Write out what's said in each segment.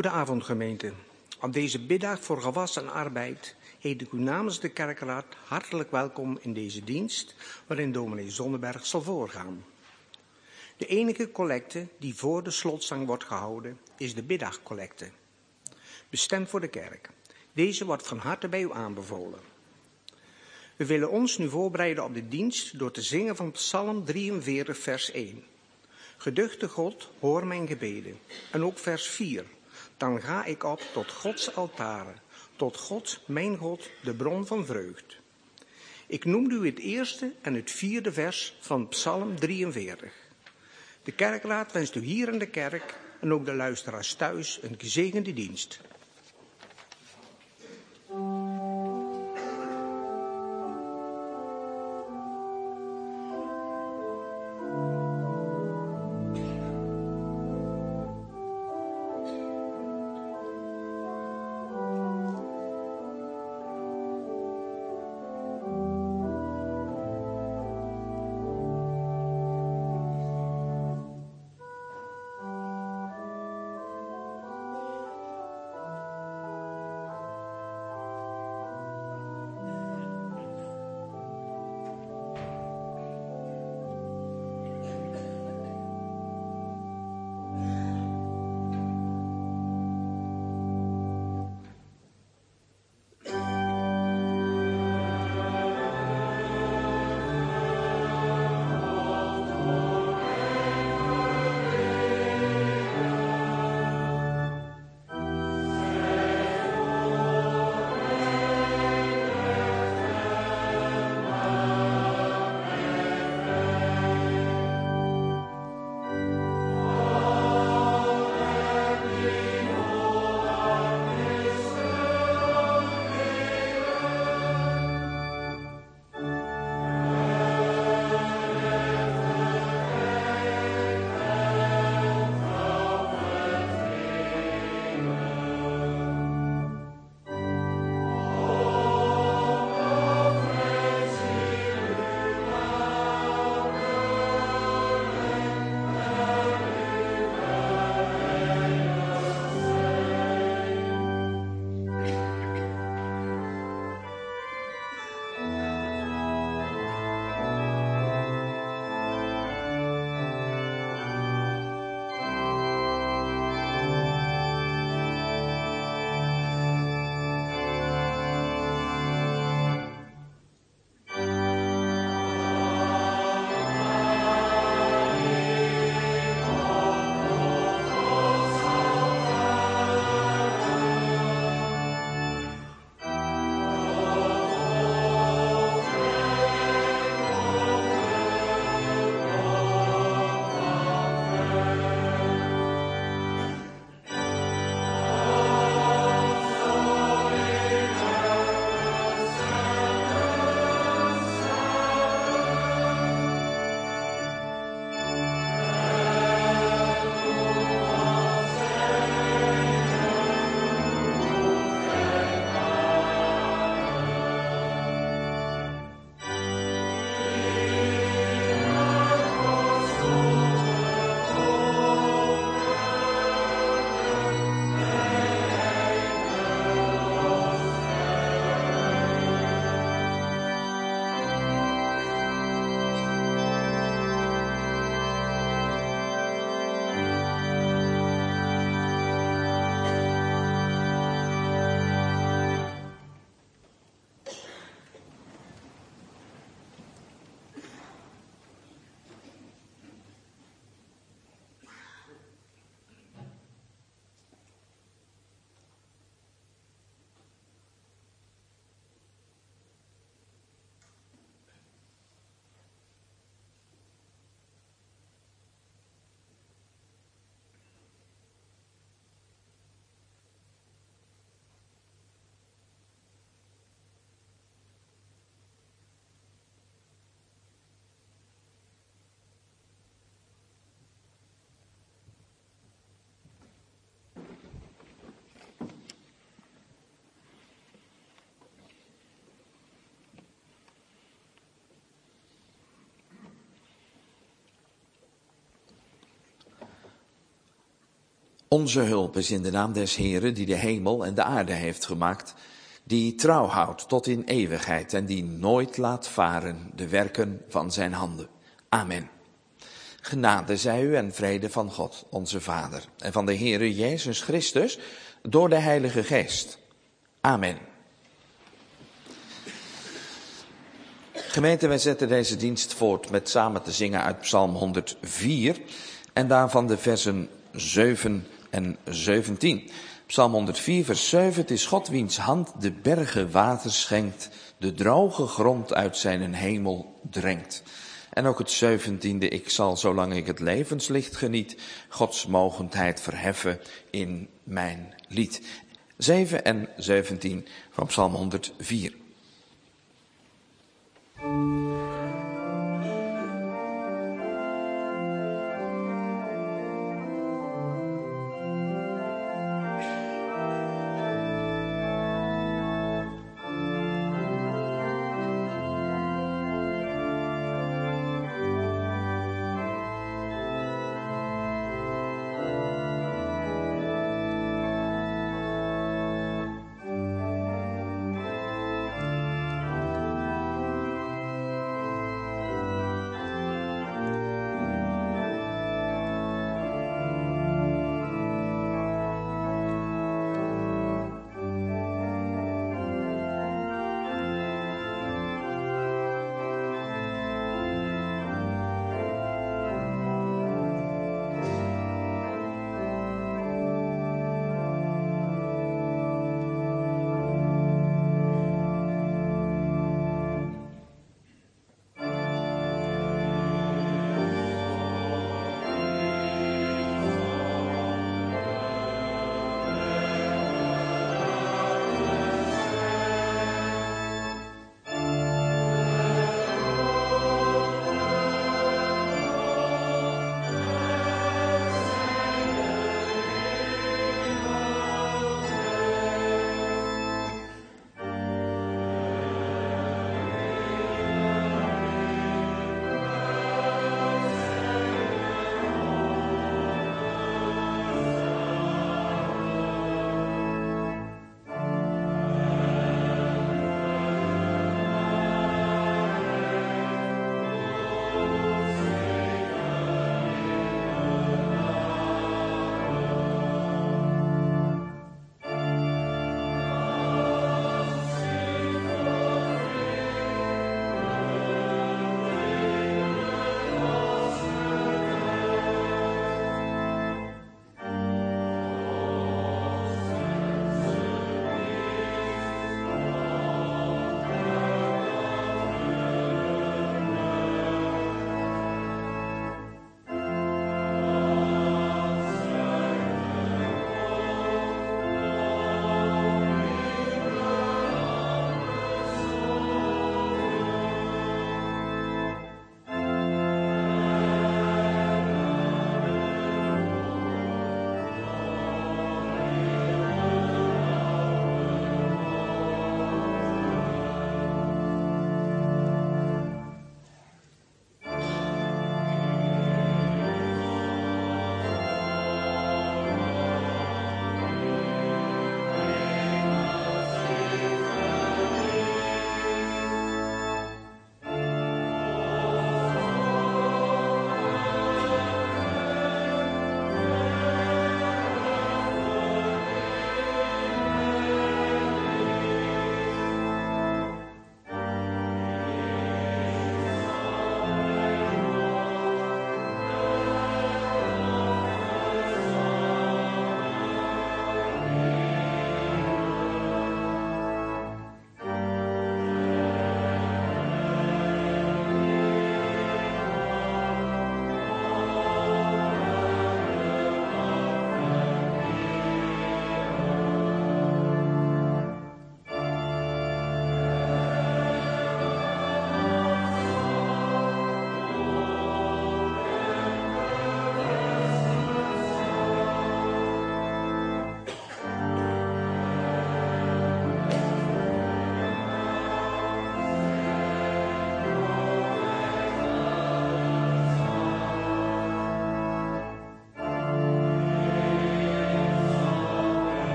Goedenavond gemeente. Op deze biddag voor gewas en arbeid heet ik u namens de kerkraad hartelijk welkom in deze dienst waarin dominee Zonneberg zal voorgaan. De enige collecte die voor de slotzang wordt gehouden is de biddagcollecte, bestemd voor de kerk. Deze wordt van harte bij u aanbevolen. We willen ons nu voorbereiden op de dienst door te zingen van Psalm 43 vers 1. Geduchte God, hoor mijn gebeden. En ook vers 4. Dan ga ik op tot Gods altaren, tot God, mijn God, de bron van vreugd. Ik noemde u het eerste en het vierde vers van Psalm 43. De kerkraad wenst u hier in de kerk en ook de luisteraars thuis een gezegende dienst. Onze hulp is in de naam des Heeren, die de hemel en de aarde heeft gemaakt, die trouw houdt tot in eeuwigheid en die nooit laat varen de werken van zijn handen. Amen. Genade zij u en vrede van God, onze Vader, en van de Heere Jezus Christus, door de Heilige Geest. Amen. Gemeente, wij zetten deze dienst voort met samen te zingen uit Psalm 104 en daarvan de versen 7 en 17. Psalm 104, vers 7. Het is God wiens hand de bergen water schenkt, de droge grond uit zijn hemel drenkt. En ook het 17e, ik zal, zolang ik het levenslicht geniet, Gods mogendheid verheffen in mijn lied. 7 en 17 van Psalm 104.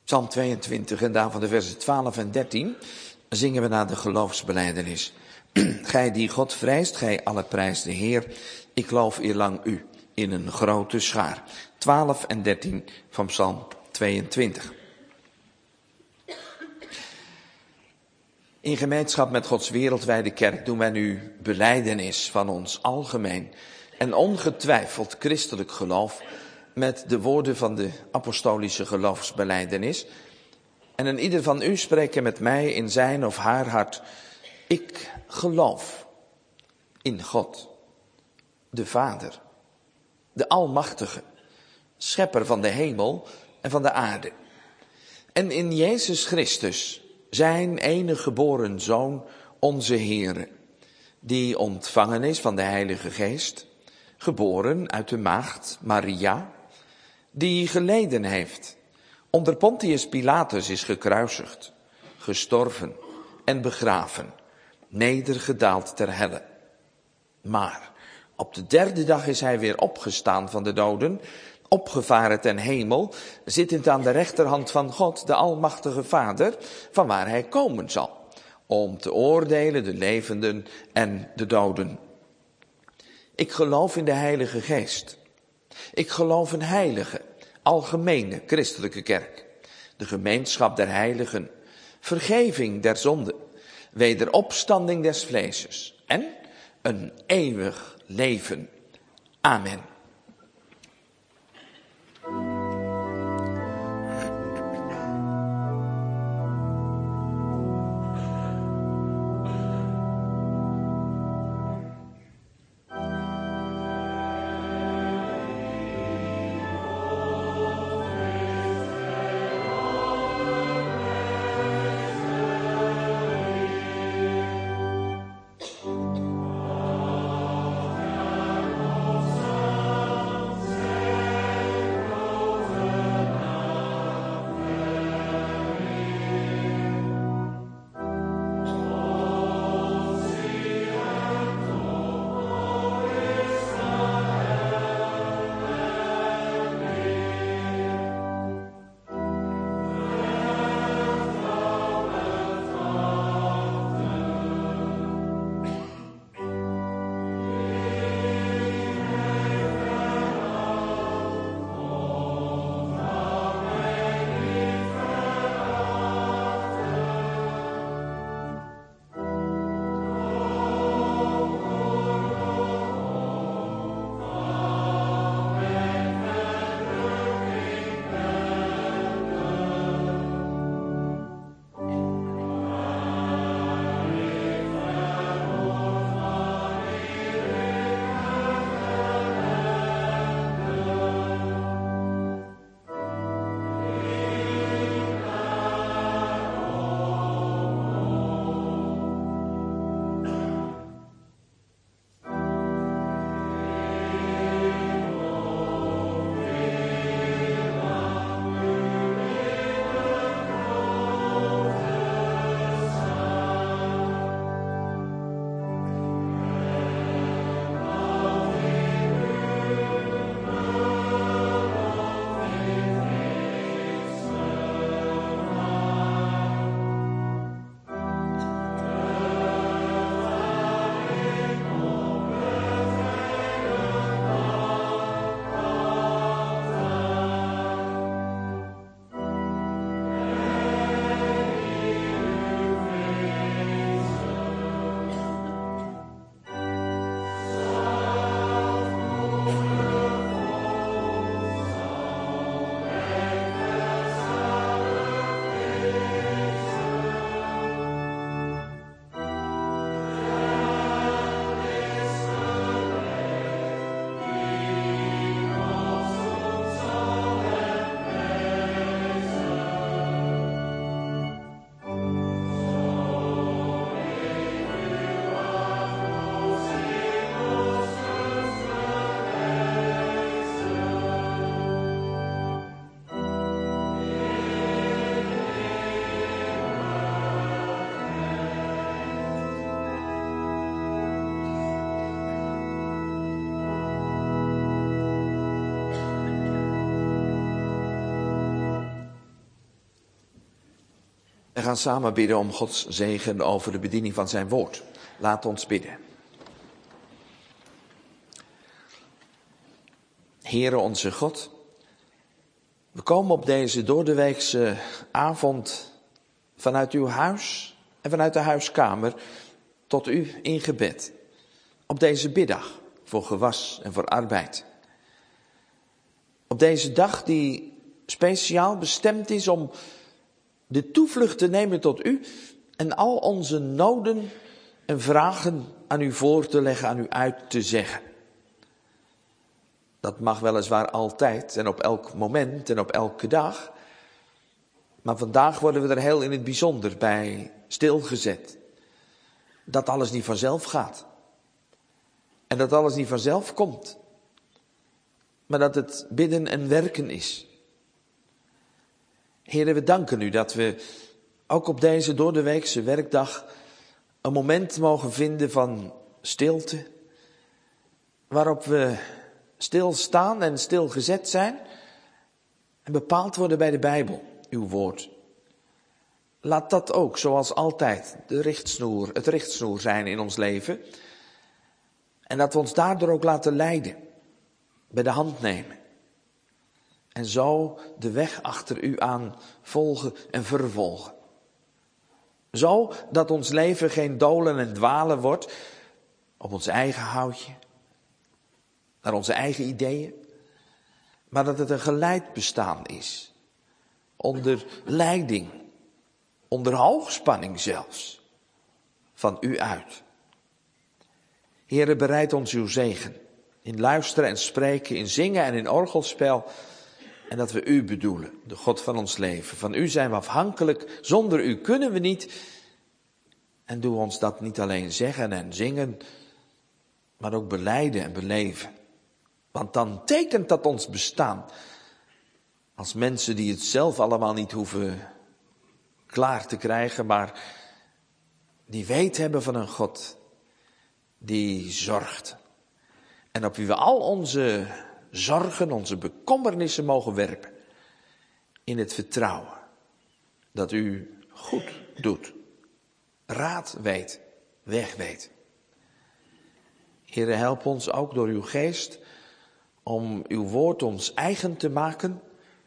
Psalm 22 en daarvan de versen 12 en 13 zingen we naar de geloofsbelijdenis. Gij die God vreest, gij alle prijs de Heer, ik loof eerlang u in een grote schaar. 12 en 13 van Psalm 22. In gemeenschap met Gods wereldwijde kerk doen wij nu belijdenis van ons algemeen en ongetwijfeld christelijk geloof met de woorden van de apostolische geloofsbelijdenis. En een ieder van u spreken met mij in zijn of haar hart: ik geloof in God, de Vader, de Almachtige, schepper van de hemel en van de aarde. En in Jezus Christus, zijn enige geboren Zoon, onze Heere, die ontvangen is van de Heilige Geest, geboren uit de maagd Maria, die geleden heeft, onder Pontius Pilatus is gekruisigd, gestorven en begraven, nedergedaald ter helle. Maar op de derde dag is hij weer opgestaan van de doden, opgevaren ten hemel, zittend aan de rechterhand van God, de Almachtige Vader, van waar hij komen zal, om te oordelen de levenden en de doden. Ik geloof in de Heilige Geest. Ik geloof een heilige, algemene christelijke kerk, de gemeenschap der heiligen, vergeving der zonden, wederopstanding des vleeses en een eeuwig leven. Amen. En gaan samen bidden om Gods zegen over de bediening van zijn woord. Laat ons bidden. Heere onze God, we komen op deze doordeweekse avond vanuit uw huis en vanuit de huiskamer tot u in gebed. Op deze biddag voor gewas en voor arbeid. Op deze dag die speciaal bestemd is om de toevlucht te nemen tot u en al onze noden en vragen aan u voor te leggen, aan u uit te zeggen. Dat mag weliswaar altijd en op elk moment en op elke dag. Maar vandaag worden we er heel in het bijzonder bij stilgezet. Dat alles niet vanzelf gaat. En dat alles niet vanzelf komt. Maar dat het bidden en werken is. Heere, we danken u dat we ook op deze doordeweekse werkdag een moment mogen vinden van stilte. Waarop we stilstaan en stilgezet zijn en bepaald worden bij de Bijbel, uw woord. Laat dat ook, zoals altijd, het richtsnoer zijn in ons leven. En dat we ons daardoor ook laten leiden, bij de hand nemen. En zo de weg achter u aan volgen en vervolgen. Zo dat ons leven geen dolen en dwalen wordt op ons eigen houtje, naar onze eigen ideeën, maar dat het een geleid bestaan is. Onder leiding, onder hoogspanning zelfs, van u uit. Heere, bereid ons uw zegen in luisteren en spreken, in zingen en in orgelspel. En dat we u bedoelen, de God van ons leven. Van u zijn we afhankelijk, zonder u kunnen we niet. En doe ons dat niet alleen zeggen en zingen, maar ook belijden en beleven. Want dan tekent dat ons bestaan als mensen die het zelf allemaal niet hoeven klaar te krijgen, maar die weet hebben van een God die zorgt. En op wie we al onze zorgen, onze bekommernissen mogen werpen. In het vertrouwen dat u goed doet, raad weet, weg weet. Heere, help ons ook door uw geest om uw woord ons eigen te maken.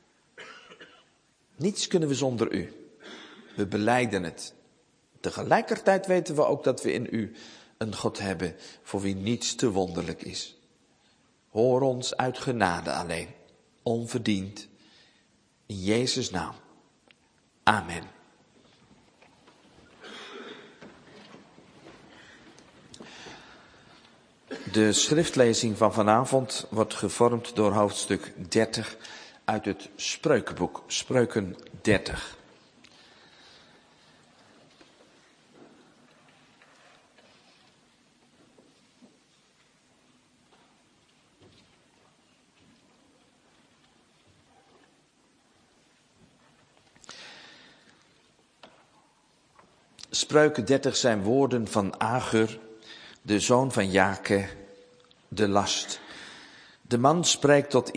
Niets kunnen we zonder u. We belijden het. Tegelijkertijd weten we ook dat we in u een God hebben voor wie niets te wonderlijk is. Hoor ons uit genade alleen, onverdiend. In Jezus' naam. Amen. De schriftlezing van vanavond wordt gevormd door hoofdstuk 30 uit het Spreukenboek, Spreuken 30. Spreuken 30 zijn woorden van Agur, de zoon van Jake, de last. De man spreekt tot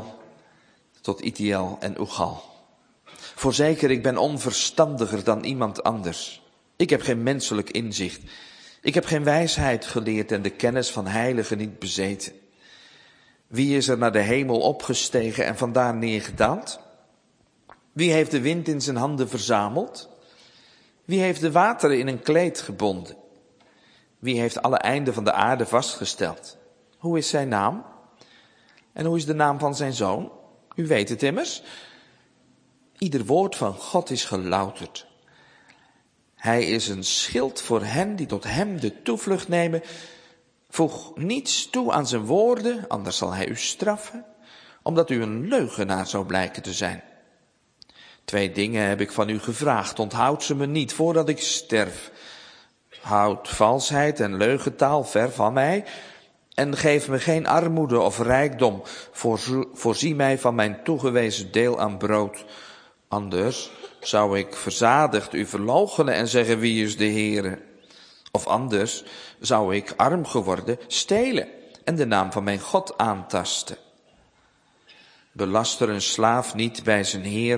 Itiel en Ugal. Voorzeker, ik ben onverstandiger dan iemand anders. Ik heb geen menselijk inzicht. Ik heb geen wijsheid geleerd en de kennis van heiligen niet bezeten. Wie is er naar de hemel opgestegen en vandaar neergedaald? Wie heeft de wind in zijn handen verzameld? Wie heeft de wateren in een kleed gebonden? Wie heeft alle einden van de aarde vastgesteld? Hoe is zijn naam? En hoe is de naam van zijn zoon? U weet het immers. Ieder woord van God is gelouterd. Hij is een schild voor hen die tot hem de toevlucht nemen. Voeg niets toe aan zijn woorden, anders zal hij u straffen, omdat u een leugenaar zou blijken te zijn. 2 dingen heb ik van u gevraagd, onthoud ze me niet voordat ik sterf. Houd valsheid en leugentaal ver van mij en geef me geen armoede of rijkdom. Voorzie mij van mijn toegewezen deel aan brood. Anders zou ik verzadigd u verloochenen en zeggen, wie is de Heere? Of anders zou ik arm geworden stelen en de naam van mijn God aantasten. Belaster een slaaf niet bij zijn heer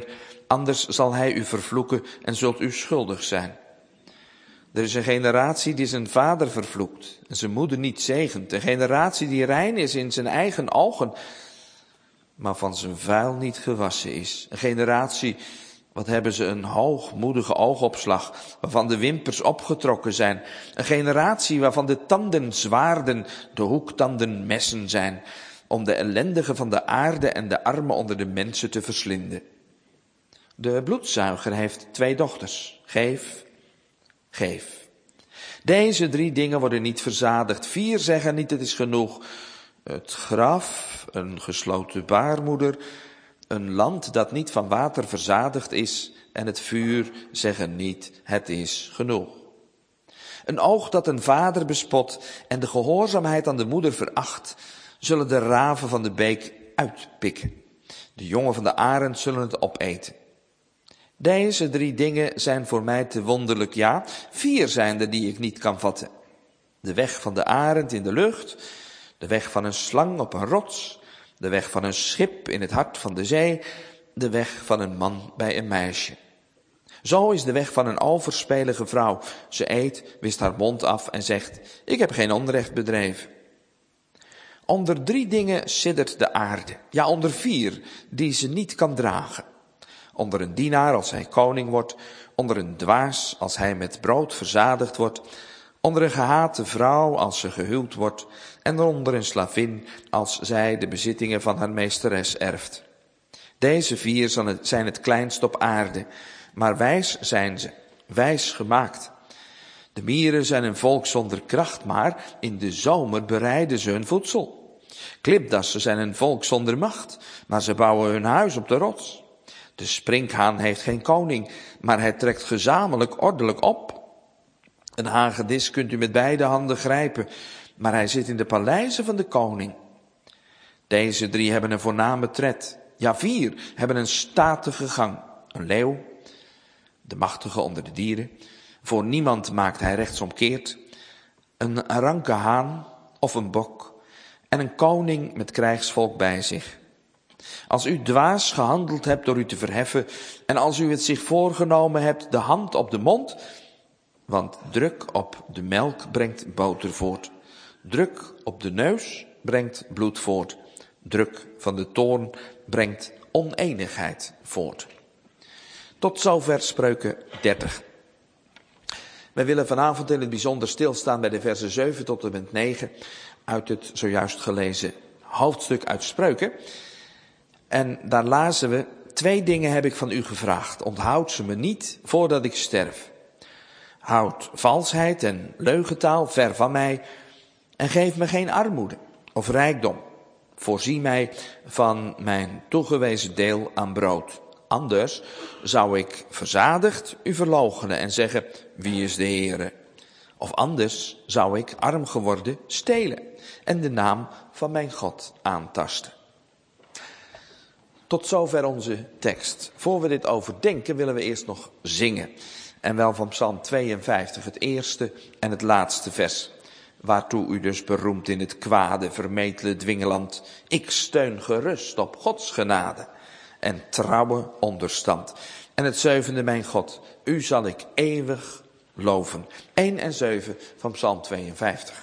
anders zal hij u vervloeken en zult u schuldig zijn. Er is een generatie die zijn vader vervloekt en zijn moeder niet zegent. Een generatie die rein is in zijn eigen ogen, maar van zijn vuil niet gewassen is. Een generatie, wat hebben ze een hoogmoedige oogopslag, waarvan de wimpers opgetrokken zijn. Een generatie waarvan de tanden zwaarden, de hoektanden messen zijn, om de ellendigen van de aarde en de armen onder de mensen te verslinden. De bloedzuiger heeft 2 dochters. Geef, geef. Deze 3 dingen worden niet verzadigd. 4 zeggen niet, het is genoeg. Het graf, een gesloten baarmoeder, een land dat niet van water verzadigd is en het vuur zeggen niet, het is genoeg. Een oog dat een vader bespot en de gehoorzaamheid aan de moeder veracht, zullen de raven van de beek uitpikken. De jongen van de arend zullen het opeten. Deze 3 dingen zijn voor mij te wonderlijk, ja, 4 zijn er die ik niet kan vatten. De weg van de arend in de lucht, de weg van een slang op een rots, de weg van een schip in het hart van de zee, de weg van een man bij een meisje. Zo is de weg van een overspelige vrouw. Ze eet, wist haar mond af en zegt, ik heb geen onrecht bedreven. Onder 3 dingen siddert de aarde, ja onder 4, die ze niet kan dragen. Onder een dienaar als hij koning wordt, onder een dwaas als hij met brood verzadigd wordt, onder een gehate vrouw als ze gehuwd wordt en onder een slavin als zij de bezittingen van haar meesteres erft. Deze 4 zijn het kleinst op aarde, maar wijs zijn ze, wijs gemaakt. De mieren zijn een volk zonder kracht, maar in de zomer bereiden ze hun voedsel. Klipdassen zijn een volk zonder macht, maar ze bouwen hun huis op de rots. De sprinkhaan heeft geen koning, maar hij trekt gezamenlijk ordelijk op. Een hagedis kunt u met beide handen grijpen, maar hij zit in de paleizen van de koning. Deze 3 hebben een voorname tred. Ja, 4 hebben een statige gang. Een leeuw, de machtige onder de dieren. Voor niemand maakt hij rechtsomkeert. Een ranke haan of een bok. En een koning met krijgsvolk bij zich. Als u dwaas gehandeld hebt door u te verheffen, en als u het zich voorgenomen hebt de hand op de mond, want druk op de melk brengt boter voort. Druk op de neus brengt bloed voort. Druk van de toorn brengt oneenigheid voort. Tot zover Spreuken 30. Wij willen vanavond in het bijzonder stilstaan bij de versen 7 tot en met 9 uit het zojuist gelezen hoofdstuk uit Spreuken. En daar lazen we, 2 dingen heb ik van u gevraagd. Onthoud ze me niet voordat ik sterf. Houd valsheid en leugentaal ver van mij en geef me geen armoede of rijkdom. Voorzie mij van mijn toegewezen deel aan brood. Anders zou ik verzadigd u verloochenen en zeggen, wie is de Heere? Of anders zou ik arm geworden stelen en de naam van mijn God aantasten. Tot zover onze tekst. Voor we dit overdenken willen we eerst nog zingen. En wel van Psalm 52, het eerste en het laatste vers. Waartoe u dus beroemt in het kwade, vermetele dwingeland. Ik steun gerust op Gods genade en trouwe onderstand. En het 7e, mijn God, u zal ik eeuwig loven. 1 en 7 van Psalm 52.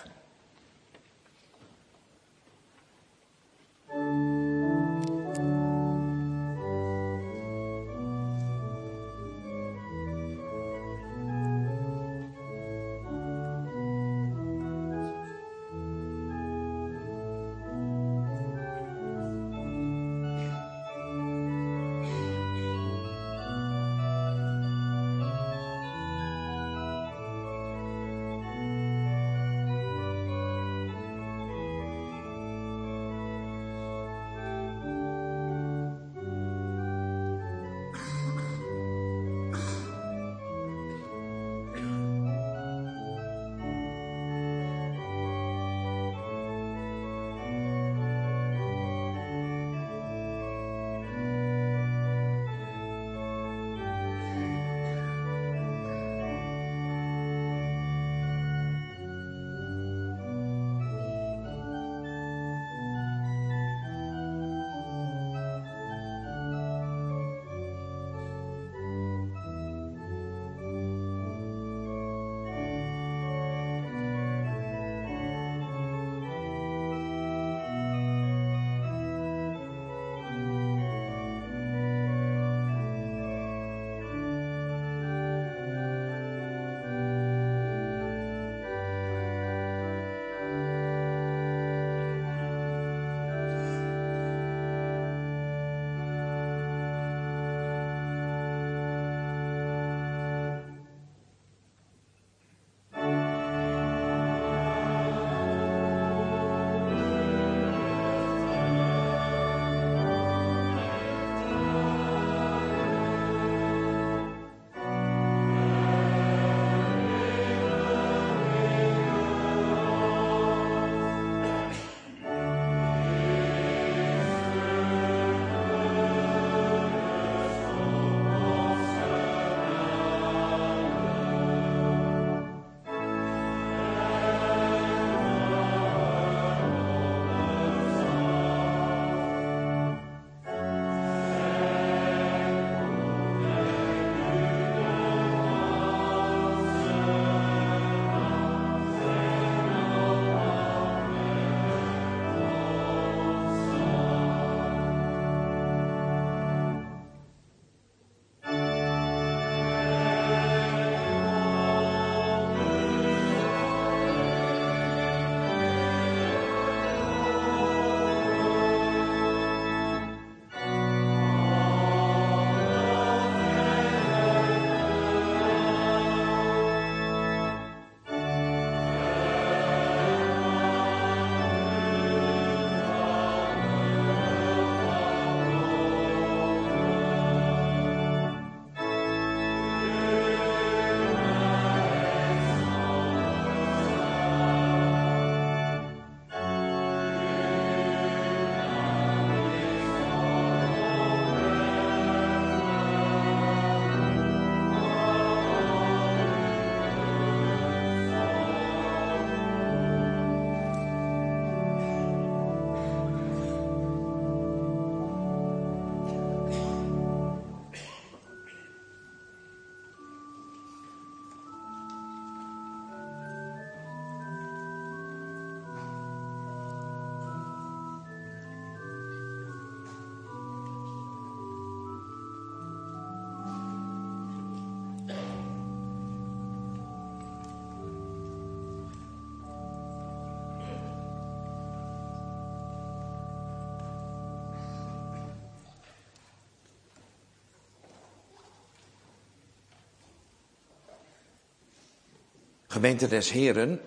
Gemeente des Heren,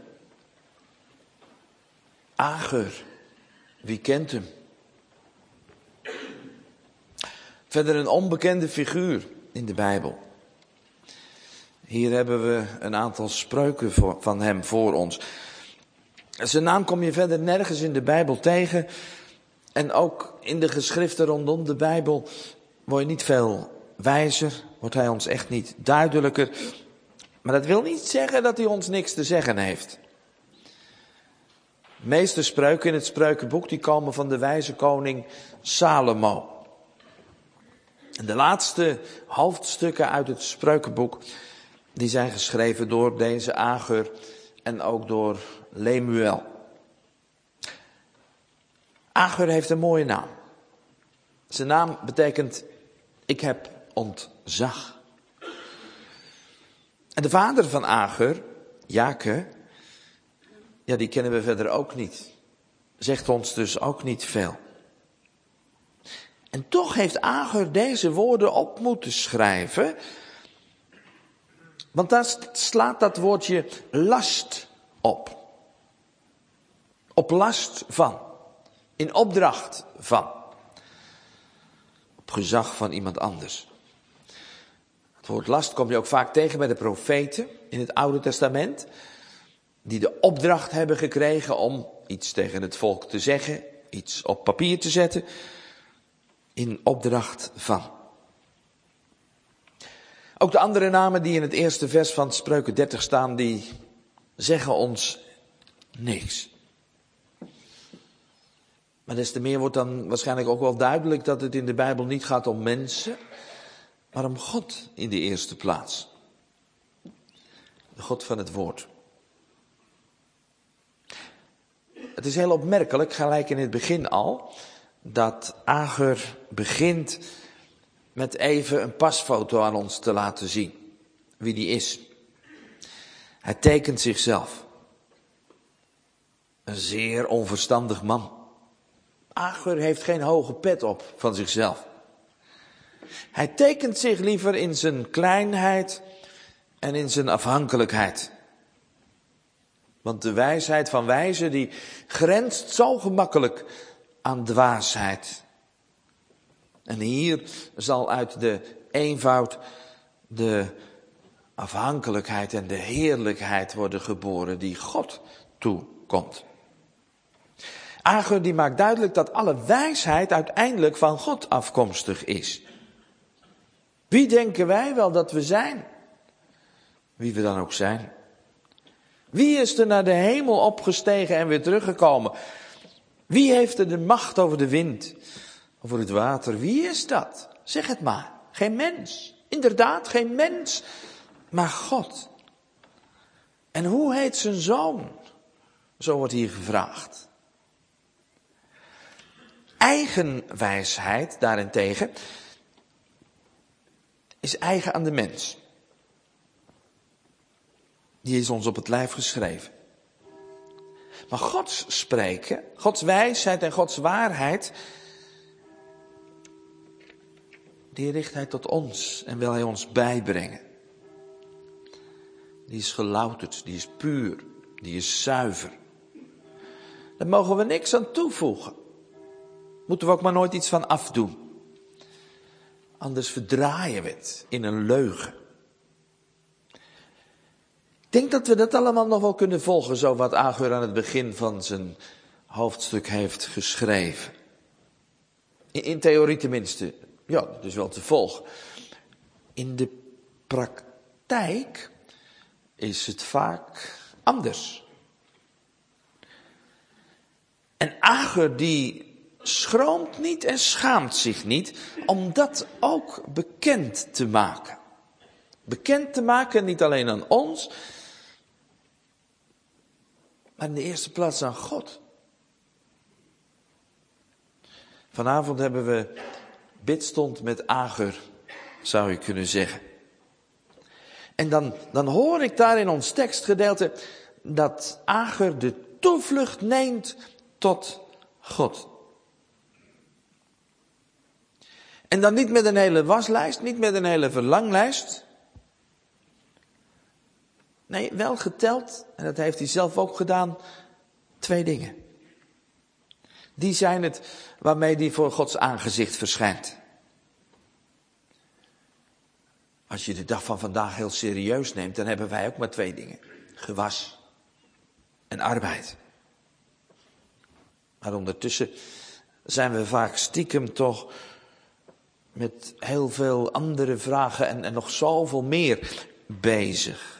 Ager, wie kent hem? Verder een onbekende figuur in de Bijbel. Hier hebben we een aantal spreuken van hem voor ons. Zijn naam kom je verder nergens in de Bijbel tegen. En ook in de geschriften rondom de Bijbel word je niet veel wijzer. Wordt hij ons echt niet duidelijker. Maar dat wil niet zeggen dat hij ons niks te zeggen heeft. De meeste spreuken in het spreukenboek die komen van de wijze koning Salomo. En de laatste hoofdstukken uit het spreukenboek die zijn geschreven door deze Ager en ook door Lemuel. Ager heeft een mooie naam. Zijn naam betekent ik heb ontzag. En de vader van Ager, Jake, ja, die kennen we verder ook niet. Zegt ons dus ook niet veel. En toch heeft Ager deze woorden op moeten schrijven. Want daar slaat dat woordje last op. Op last van. In opdracht van. Op gezag van iemand anders. Het woord last kom je ook vaak tegen bij de profeten in het Oude Testament. Die de opdracht hebben gekregen om iets tegen het volk te zeggen. Iets op papier te zetten. In opdracht van. Ook de andere namen die in het eerste vers van Spreuken 30 staan, die zeggen ons niks. Maar des te meer wordt dan waarschijnlijk ook wel duidelijk dat het in de Bijbel niet gaat om mensen, maar om God in de eerste plaats. De God van het woord. Het is heel opmerkelijk, gelijk in het begin al, dat Ager begint met even een pasfoto aan ons te laten zien. Wie die is. Hij tekent zichzelf. Een zeer onverstandig man. Ager heeft geen hoge pet op van zichzelf. Hij tekent zich liever in zijn kleinheid en in zijn afhankelijkheid. Want de wijsheid van wijzen die grenst zo gemakkelijk aan dwaasheid. En hier zal uit de eenvoud de afhankelijkheid en de heerlijkheid worden geboren die God toekomt. Ager die maakt duidelijk dat alle wijsheid uiteindelijk van God afkomstig is. Wie denken wij wel dat we zijn? Wie we dan ook zijn. Wie is er naar de hemel opgestegen en weer teruggekomen? Wie heeft er de macht over de wind, over het water? Wie is dat? Zeg het maar. Geen mens. Inderdaad, geen mens, maar God. En hoe heet zijn zoon? Zo wordt hier gevraagd. Eigen wijsheid daarentegen is eigen aan de mens. Die is ons op het lijf geschreven. Maar Gods spreken, Gods wijsheid en Gods waarheid, die richt hij tot ons en wil hij ons bijbrengen. Die is gelouterd, die is puur, die is zuiver. Daar mogen we niks aan toevoegen. Moeten we ook maar nooit iets van afdoen. Anders verdraaien we het in een leugen. Ik denk dat we dat allemaal nog wel kunnen volgen, zo wat Ager aan het begin van zijn hoofdstuk heeft geschreven. In theorie tenminste, ja, dat is wel te volgen. In de praktijk is het vaak anders. En Ager die schroomt niet en schaamt zich niet om dat ook bekend te maken. Bekend te maken niet alleen aan ons, maar in de eerste plaats aan God. Vanavond hebben we bidstond met Ager, zou je kunnen zeggen. En dan hoor ik daar in ons tekstgedeelte dat Ager de toevlucht neemt tot God. En dan niet met een hele waslijst, niet met een hele verlanglijst. Nee, wel geteld, en dat heeft hij zelf ook gedaan, 2 dingen. Die zijn het waarmee hij voor Gods aangezicht verschijnt. Als je de dag van vandaag heel serieus neemt, dan hebben wij ook maar 2 dingen. Gewas en arbeid. Maar ondertussen zijn we vaak stiekem toch met heel veel andere vragen en nog zoveel meer bezig.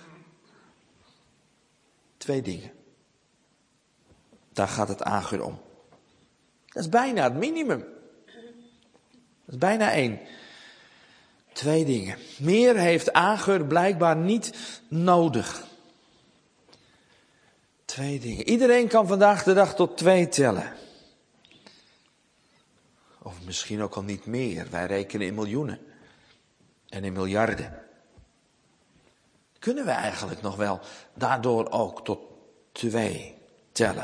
2 dingen. Daar gaat het Agur om. Dat is bijna het minimum. Dat is bijna 1. 2 dingen. Meer heeft Agur blijkbaar niet nodig. 2 dingen. Iedereen kan vandaag de dag tot 2 tellen. Of misschien ook al niet meer. Wij rekenen in miljoenen. En in miljarden. Kunnen we eigenlijk nog wel daardoor ook tot 2 tellen?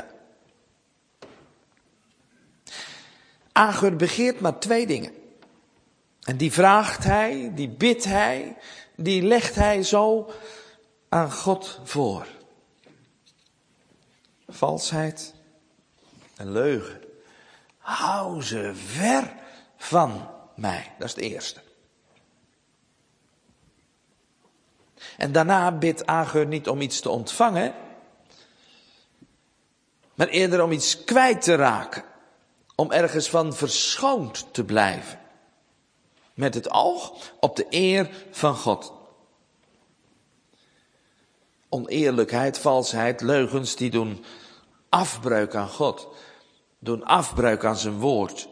Agur begeert maar 2 dingen. En die vraagt hij, die bidt hij, die legt hij zo aan God voor. Valsheid en leugen. Hou ze ver van mij. Dat is het eerste. En daarna bidt Agur niet om iets te ontvangen, maar eerder om iets kwijt te raken. Om ergens van verschoond te blijven. Met het oog op de eer van God. Oneerlijkheid, valsheid, leugens, die doen afbreuk aan God. Doen afbreuk aan zijn woord.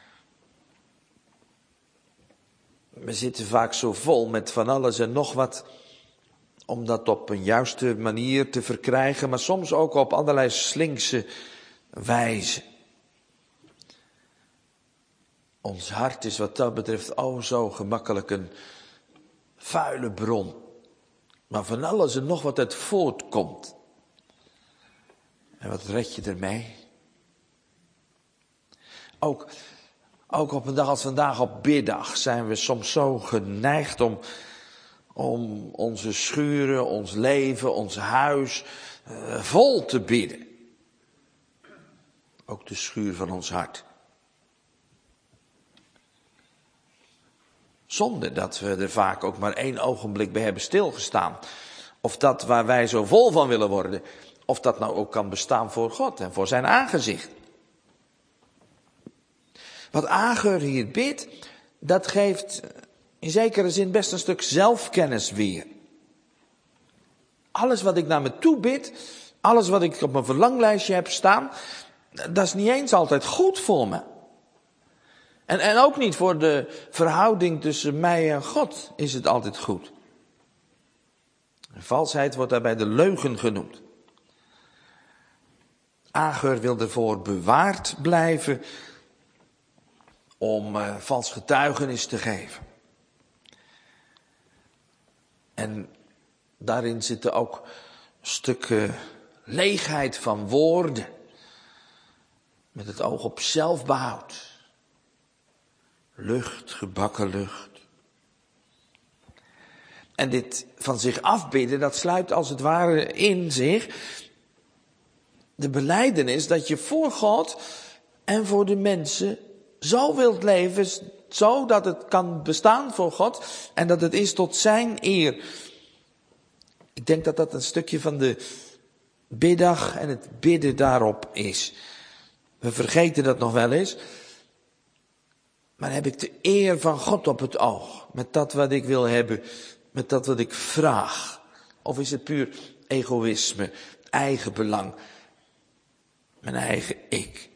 We zitten vaak zo vol met van alles en nog wat. Om dat op een juiste manier te verkrijgen. Maar soms ook op allerlei slinkse wijze. Ons hart is wat dat betreft zo gemakkelijk een vuile bron. Maar van alles en nog wat uit voortkomt. En wat red je ermee? Ook op een dag als vandaag, op biddag, zijn we soms zo geneigd om onze schuren, ons leven, ons huis vol te bidden. Ook de schuur van ons hart. Zonder dat we er vaak ook maar 1 ogenblik bij hebben stilgestaan. Of dat waar wij zo vol van willen worden, of dat nou ook kan bestaan voor God en voor zijn aangezicht. Wat Agur hier bidt, dat geeft in zekere zin best een stuk zelfkennis weer. Alles wat ik naar me toe bid, alles wat ik op mijn verlanglijstje heb staan, dat is niet eens altijd goed voor me. En ook niet voor de verhouding tussen mij en God is het altijd goed. Valsheid wordt daarbij de leugen genoemd. Agur wil ervoor bewaard blijven om vals getuigenis te geven. En daarin zitten ook stukken leegheid van woorden. Met het oog op zelfbehoud. Lucht, gebakken lucht. En dit van zich afbidden, dat sluit als het ware in zich de belijdenis dat je voor God en voor de mensen zo wilt leven, zodat het kan bestaan voor God en dat het is tot zijn eer. Ik denk dat dat een stukje van de biddag en het bidden daarop is. We vergeten dat nog wel eens. Maar heb ik de eer van God op het oog, met dat wat ik wil hebben, met dat wat ik vraag? Of is het puur egoïsme, eigen belang, mijn eigen ik?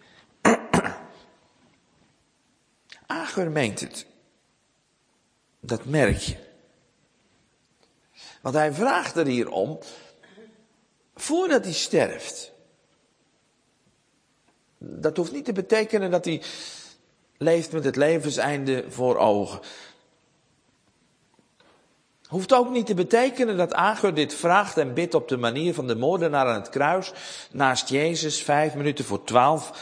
Agur meent het. Dat merk je. Want hij vraagt er hier om, voordat hij sterft. Dat hoeft niet te betekenen dat hij leeft met het levenseinde voor ogen. Hoeft ook niet te betekenen dat Agur dit vraagt en bidt op de manier van de moordenaar aan het kruis, naast Jezus, 11:55.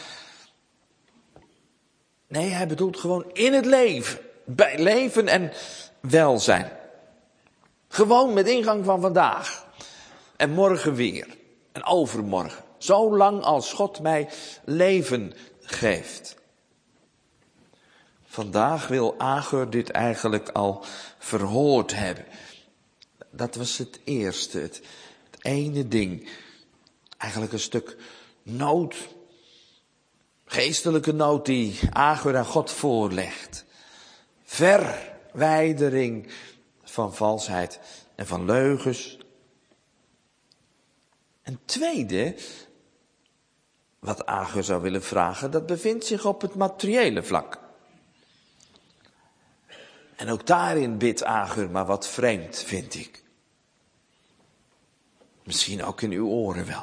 Nee, hij bedoelt gewoon in het leven, bij leven en welzijn. Gewoon met ingang van vandaag. En morgen weer. En overmorgen. Zolang als God mij leven geeft. Vandaag wil Agur dit eigenlijk al verhoord hebben. Dat was het eerste, het ene ding. Eigenlijk een stuk nood, geestelijke nood die Agur aan God voorlegt. Verwijdering van valsheid en van leugens. En tweede, wat Agur zou willen vragen, dat bevindt zich op het materiële vlak. En ook daarin bidt Agur maar wat vreemd, vind ik. Misschien ook in uw oren wel.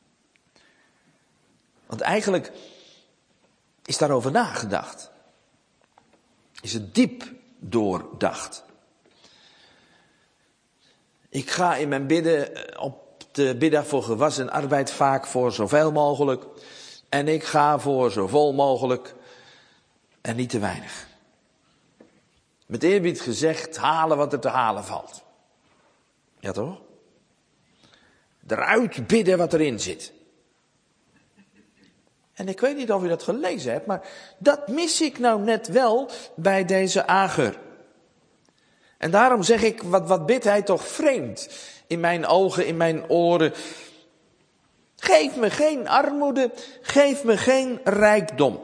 Want eigenlijk is daarover nagedacht. Is het diep doordacht. Ik ga in mijn bidden op de biddag voor gewas en arbeid vaak voor zoveel mogelijk. En ik ga voor zo vol mogelijk en niet te weinig. Met eerbied gezegd, halen wat er te halen valt. Ja toch? Eruit bidden wat erin zit. En ik weet niet of u dat gelezen hebt, maar dat mis ik nou net wel bij deze Agur. En daarom zeg ik, wat bidt hij toch vreemd in mijn ogen, in mijn oren. Geef me geen armoede, geef me geen rijkdom.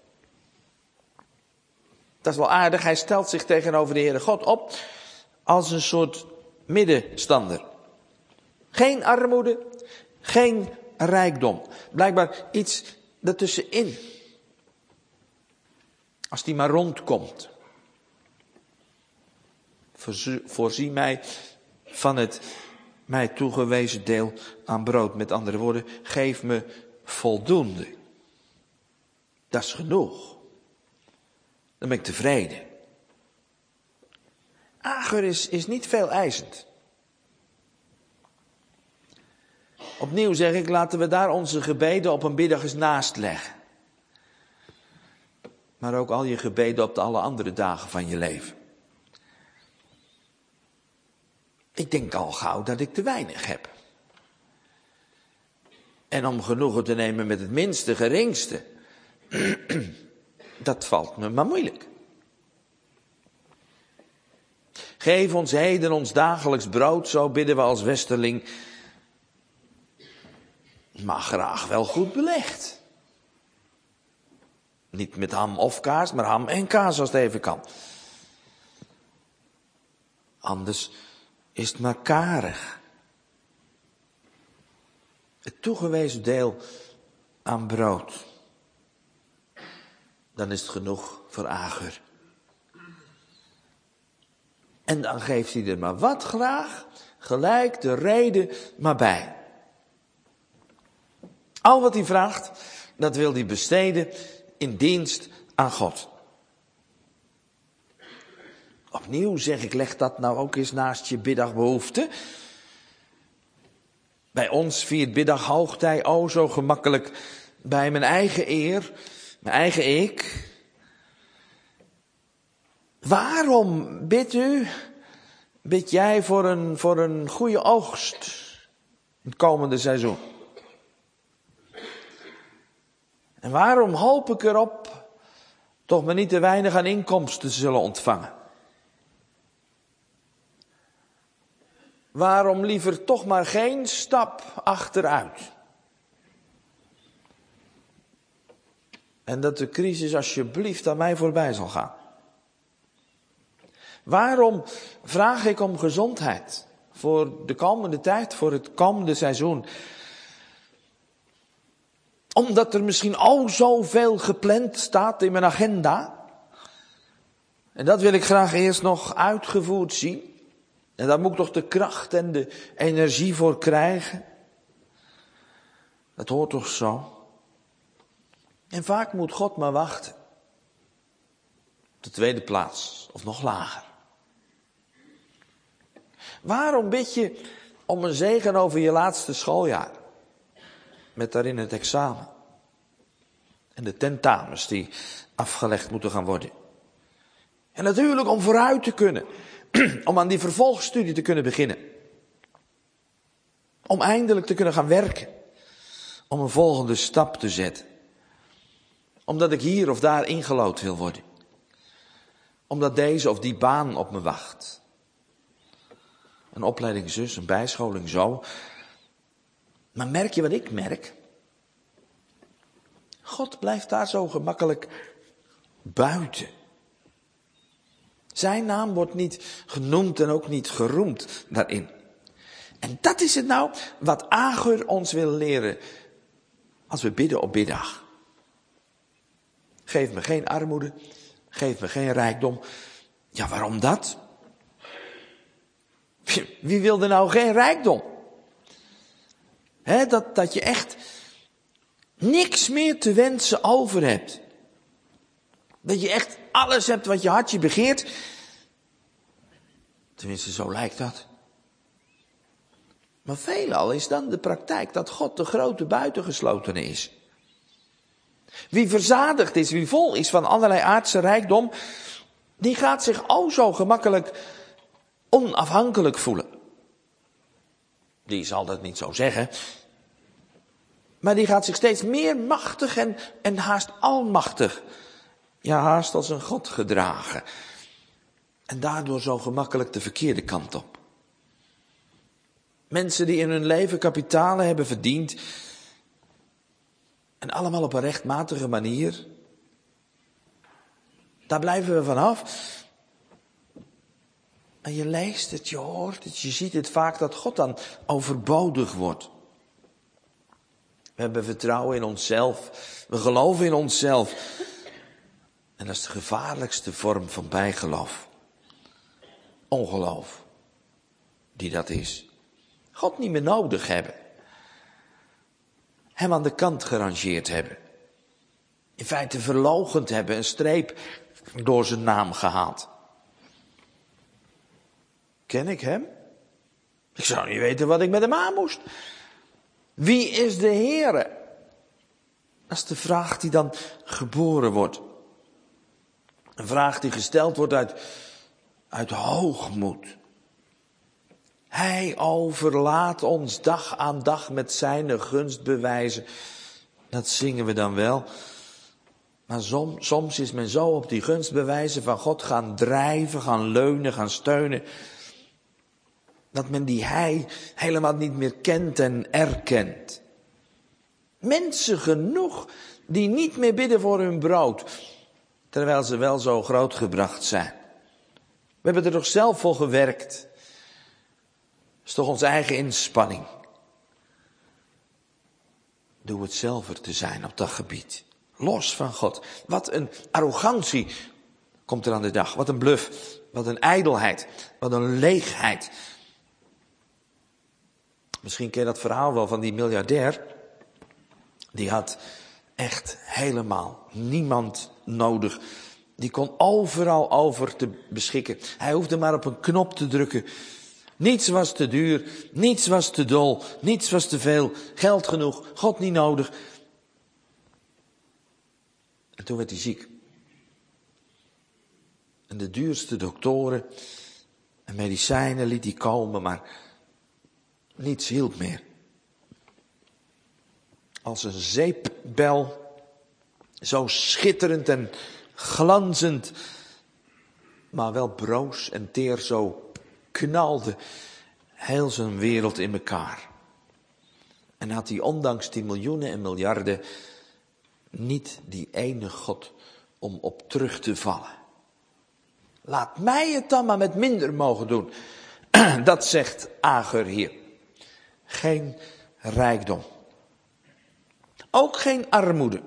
Dat is wel aardig, hij stelt zich tegenover de Heere God op als een soort middenstander. Geen armoede, geen rijkdom. Blijkbaar iets ertussenin. Als die maar rondkomt. Voorzie mij van het mij toegewezen deel aan brood. Met andere woorden, geef me voldoende. Dat is genoeg. Dan ben ik tevreden. Agur is niet veel eisend. Opnieuw zeg ik, laten we daar onze gebeden op een biddag eens naast leggen. Maar ook al je gebeden op de alle andere dagen van je leven. Ik denk al gauw dat ik te weinig heb. En om genoegen te nemen met het minste, geringste, dat valt me maar moeilijk. Geef ons heden ons dagelijks brood, zo bidden we als westerling. Maar graag wel goed belegd. Niet met ham of kaas, maar ham en kaas als het even kan. Anders is het maar karig. Het toegewezen deel aan brood. Dan is het genoeg voor Agur. En dan geeft hij er maar wat graag, gelijk de reden maar bij. Al wat hij vraagt, dat wil hij besteden in dienst aan God. Opnieuw zeg ik, leg dat nou ook eens naast je biddagbehoefte. Bij ons viert biddag hoogtij zo gemakkelijk bij mijn eigen eer, mijn eigen ik. Waarom bid jij voor een goede oogst in het komende seizoen? En waarom hoop ik erop toch maar niet te weinig aan inkomsten te zullen ontvangen? Waarom liever toch maar geen stap achteruit? En dat de crisis alsjeblieft aan mij voorbij zal gaan. Waarom vraag ik om gezondheid voor de komende tijd, voor het komende seizoen? Omdat er misschien zoveel gepland staat in mijn agenda. En dat wil ik graag eerst nog uitgevoerd zien. En daar moet ik toch de kracht en de energie voor krijgen. Dat hoort toch zo. En vaak moet God maar wachten. Op de tweede plaats, of nog lager. Waarom bid je om een zegen over je laatste schooljaar? Met daarin het examen. En de tentamens die afgelegd moeten gaan worden. En natuurlijk om vooruit te kunnen. Om aan die vervolgstudie te kunnen beginnen. Om eindelijk te kunnen gaan werken. Om een volgende stap te zetten. Omdat ik hier of daar ingelood wil worden. Omdat deze of die baan op me wacht. Een opleiding zus, een bijscholing zo. Maar merk je wat ik merk? God blijft daar zo gemakkelijk buiten. Zijn naam wordt niet genoemd en ook niet geroemd daarin. En dat is het nou wat Agur ons wil leren als we bidden op biddag. Geef me geen armoede, geef me geen rijkdom. Ja, waarom dat? Wie wil er nou geen rijkdom? Dat je echt niks meer te wensen over hebt. Dat je echt alles hebt wat je hartje begeert. Tenminste, zo lijkt dat. Maar veelal is dan de praktijk dat God de grote buitengeslotene is. Wie verzadigd is, wie vol is van allerlei aardse rijkdom, die gaat zich zo gemakkelijk onafhankelijk voelen. Die zal dat niet zo zeggen. Maar die gaat zich steeds meer machtig en haast almachtig. Ja, haast als een god gedragen. En daardoor zo gemakkelijk de verkeerde kant op. Mensen die in hun leven kapitalen hebben verdiend. En allemaal op een rechtmatige manier. Daar blijven we vanaf. En je leest het, je hoort het, je ziet het vaak dat God dan overbodig wordt. We hebben vertrouwen in onszelf. We geloven in onszelf. En dat is de gevaarlijkste vorm van bijgeloof. Ongeloof. Die dat is. God niet meer nodig hebben. Hem aan de kant gerangeerd hebben. In feite verloochend hebben, een streep door zijn naam gehaald. Ken ik hem? Ik zou niet weten wat ik met hem aan moest. Wie is de Heere? Dat is de vraag die dan geboren wordt. Een vraag die gesteld wordt uit hoogmoed. Hij overlaat ons dag aan dag met zijn gunstbewijzen. Dat zingen we dan wel. Maar soms is men zo op die gunstbewijzen van God gaan drijven, gaan leunen, gaan steunen. Dat men die hij helemaal niet meer kent en erkent. Mensen genoeg die niet meer bidden voor hun brood. Terwijl ze wel zo grootgebracht zijn. We hebben er toch zelf voor gewerkt. Dat is toch onze eigen inspanning. Doe het zelf er te zijn op dat gebied. Los van God. Wat een arrogantie komt er aan de dag. Wat een bluf. Wat een ijdelheid. Wat een leegheid. Misschien ken je dat verhaal wel van die miljardair. Die had echt helemaal niemand nodig. Die kon overal over te beschikken. Hij hoefde maar op een knop te drukken. Niets was te duur, niets was te dol, niets was te veel. Geld genoeg, God niet nodig. En toen werd hij ziek. En de duurste doktoren en medicijnen liet hij komen, maar niets hielp meer. Als een zeepbel, zo schitterend en glanzend, maar wel broos en teer, zo knalde heel zijn wereld in elkaar. En had hij ondanks die miljoenen en miljarden niet die ene God om op terug te vallen. Laat mij het dan maar met minder mogen doen. Dat zegt Agur hier. Geen rijkdom. Ook geen armoede.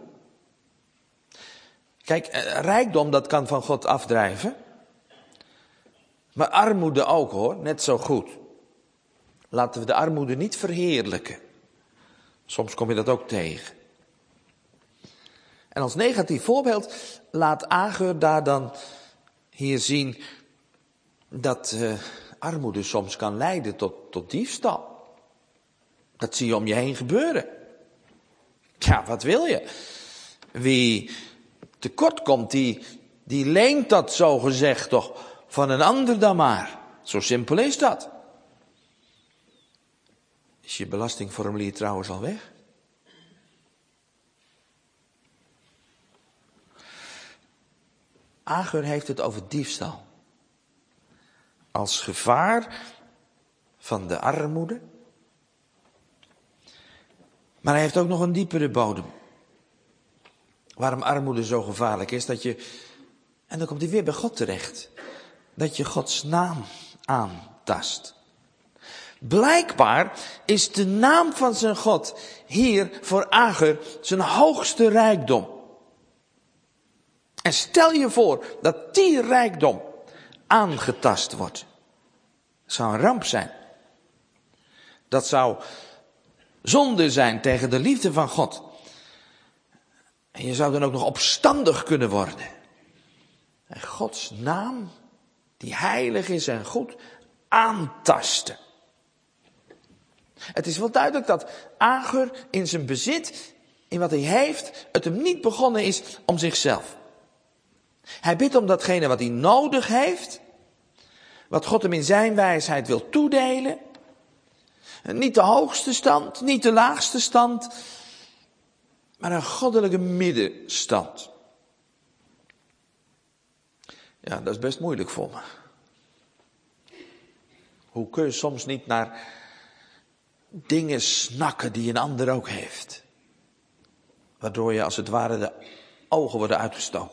Kijk, rijkdom dat kan van God afdrijven. Maar armoede ook hoor, net zo goed. Laten we de armoede niet verheerlijken. Soms kom je dat ook tegen. En als negatief voorbeeld laat Agur daar dan hier zien dat armoede soms kan leiden tot diefstal. Dat zie je om je heen gebeuren. Ja, wat wil je? Wie tekort komt, die leent dat zo gezegd toch van een ander dan maar. Zo simpel is dat. Is je belastingformulier trouwens al weg? Agur heeft het over diefstal. Als gevaar van de armoede. Maar hij heeft ook nog een diepere bodem. Waarom armoede zo gevaarlijk is, dat je, en dan komt hij weer bij God terecht, dat je Gods naam aantast. Blijkbaar is de naam van zijn God hier voor Agur zijn hoogste rijkdom. En stel je voor dat die rijkdom aangetast wordt. Dat zou een ramp zijn. Dat zou zonde zijn tegen de liefde van God. En je zou dan ook nog opstandig kunnen worden. En Gods naam, die heilig is en goed, aantasten. Het is wel duidelijk dat Agur in zijn bezit, in wat hij heeft, het hem niet begonnen is om zichzelf. Hij bidt om datgene wat hij nodig heeft, wat God hem in zijn wijsheid wil toedelen. Niet de hoogste stand, niet de laagste stand, maar een goddelijke middenstand. Ja, dat is best moeilijk voor me. Hoe kun je soms niet naar dingen snakken die een ander ook heeft? Waardoor je als het ware de ogen worden uitgestoken.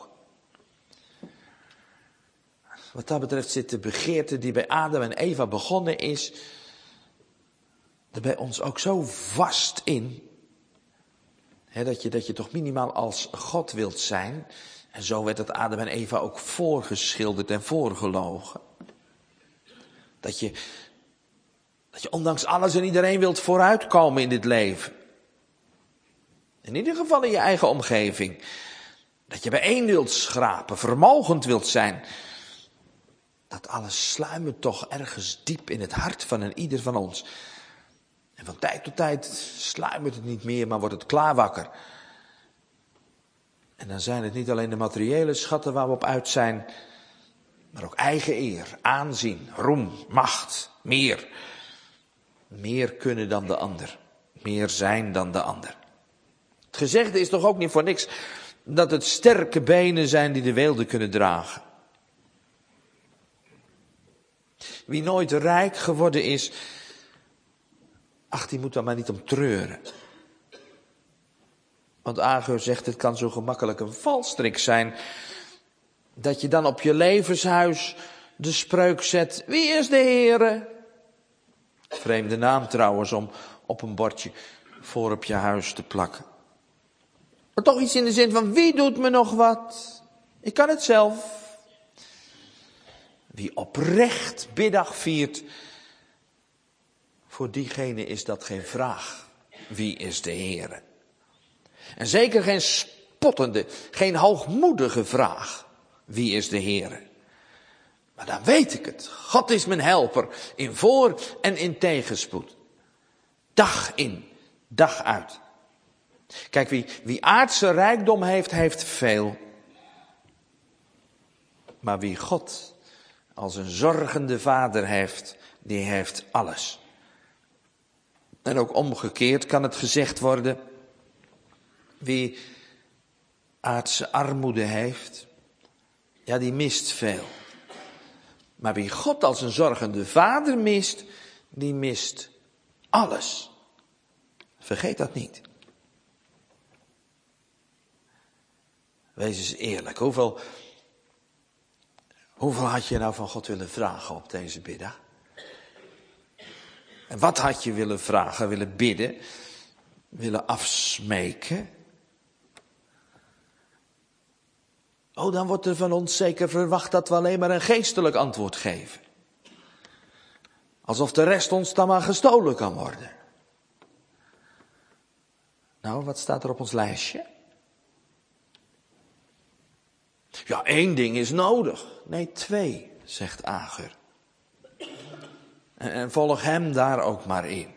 Wat dat betreft zit de begeerte die bij Adam en Eva begonnen is, er bij ons ook zo vast in, dat je toch minimaal als God wilt zijn. En zo werd het Adam en Eva ook voorgeschilderd en voorgelogen. Dat je ondanks alles en iedereen wilt vooruitkomen in dit leven. In ieder geval in je eigen omgeving. Dat je bijeen wilt schrapen, vermogend wilt zijn. Dat alles sluimert toch ergens diep in het hart van een ieder van ons. En van tijd tot tijd sluimert het niet meer, maar wordt het klaarwakker. En dan zijn het niet alleen de materiële schatten waar we op uit zijn, maar ook eigen eer, aanzien, roem, macht, meer. Meer kunnen dan de ander, meer zijn dan de ander. Het gezegde is toch ook niet voor niks dat het sterke benen zijn die de weelde kunnen dragen. Wie nooit rijk geworden is, ach, die moet daar maar niet om treuren. Want Agur zegt, het kan zo gemakkelijk een valstrik zijn, dat je dan op je levenshuis de spreuk zet, wie is de Heere? Vreemde naam trouwens om op een bordje voor op je huis te plakken. Maar toch iets in de zin van, wie doet me nog wat? Ik kan het zelf. Wie oprecht biddag viert, voor diegene is dat geen vraag. Wie is de Heere? En zeker geen spottende, geen hoogmoedige vraag. Wie is de Heere? Maar dan weet ik het. God is mijn helper in voor- en in tegenspoed. Dag in, dag uit. Kijk, wie aardse rijkdom heeft, heeft veel. Maar wie God als een zorgende vader heeft, die heeft alles. En ook omgekeerd kan het gezegd worden, wie aardse armoede heeft, ja, die mist veel. Maar wie God als een zorgende vader mist, die mist alles. Vergeet dat niet. Wees eens eerlijk, hoeveel had je nou van God willen vragen op deze middag? En wat had je willen vragen, willen bidden, willen afsmeken? Oh, dan wordt er van ons zeker verwacht dat we alleen maar een geestelijk antwoord geven. Alsof de rest ons dan maar gestolen kan worden. Nou, wat staat er op ons lijstje? Ja, 1 ding is nodig. Nee, 2, zegt Agur. En volg hem daar ook maar in.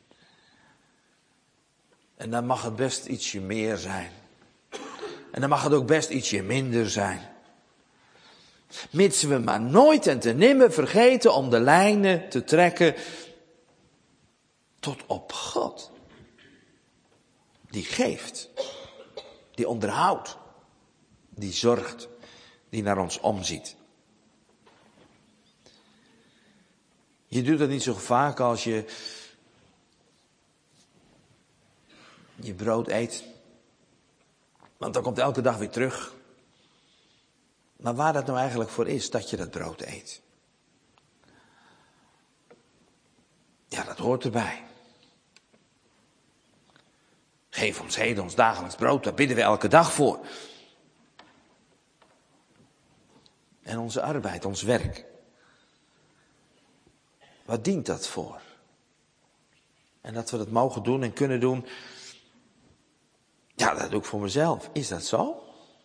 En dan mag het best ietsje meer zijn. En dan mag het ook best ietsje minder zijn. Mits we maar nooit en te nimmer vergeten om de lijnen te trekken tot op God. Die geeft, die onderhoudt, die zorgt, die naar ons omziet. Je doet dat niet zo vaak als je brood eet. Want dat komt elke dag weer terug. Maar waar dat nou eigenlijk voor is, dat je dat brood eet. Ja, dat hoort erbij. Geef ons heden ons dagelijks brood, daar bidden we elke dag voor. En onze arbeid, ons werk. Wat dient dat voor? En dat we dat mogen doen en kunnen doen. Ja, dat doe ik voor mezelf. Is dat zo?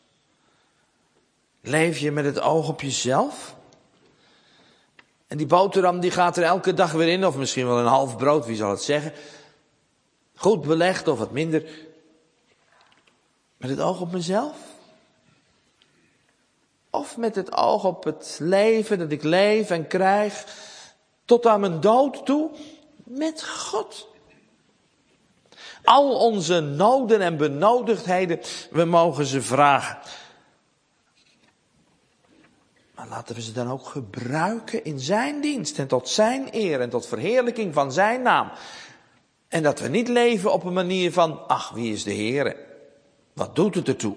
Leef je met het oog op jezelf? En die boterham die gaat er elke dag weer in, of misschien wel een half brood, wie zal het zeggen? Goed belegd of wat minder. Met het oog op mezelf? Of met het oog op het leven dat ik leef en krijg tot aan mijn dood toe met God? Al onze noden en benodigdheden, we mogen ze vragen. Maar laten we ze dan ook gebruiken in zijn dienst en tot zijn eer en tot verheerlijking van zijn naam. En dat we niet leven op een manier van, ach, wie is de Heere? Wat doet het ertoe?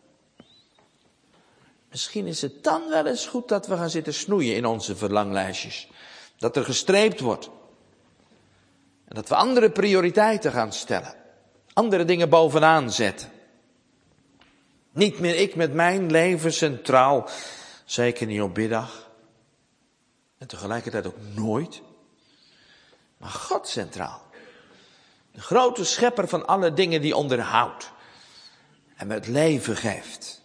Misschien is het dan wel eens goed dat we gaan zitten snoeien in onze verlanglijstjes. Dat er gestreept wordt. En dat we andere prioriteiten gaan stellen. Andere dingen bovenaan zetten. Niet meer ik met mijn leven centraal. Zeker niet op biddag. En tegelijkertijd ook nooit. Maar God centraal. De grote schepper van alle dingen die onderhoudt. En me het leven geeft.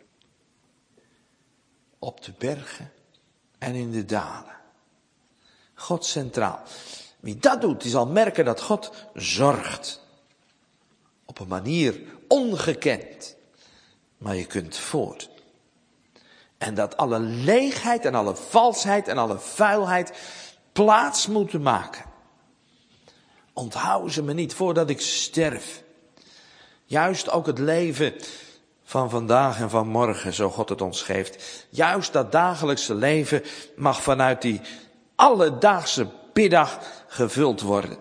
Op de bergen en in de dalen. God centraal. Wie dat doet, die zal merken dat God zorgt. Op een manier ongekend. Maar je kunt voort. En dat alle leegheid en alle valsheid en alle vuilheid plaats moeten maken. Onthouden ze me niet voordat ik sterf. Juist ook het leven van vandaag en van morgen, zo God het ons geeft. Juist dat dagelijkse leven mag vanuit die alledaagse biddag gevuld worden.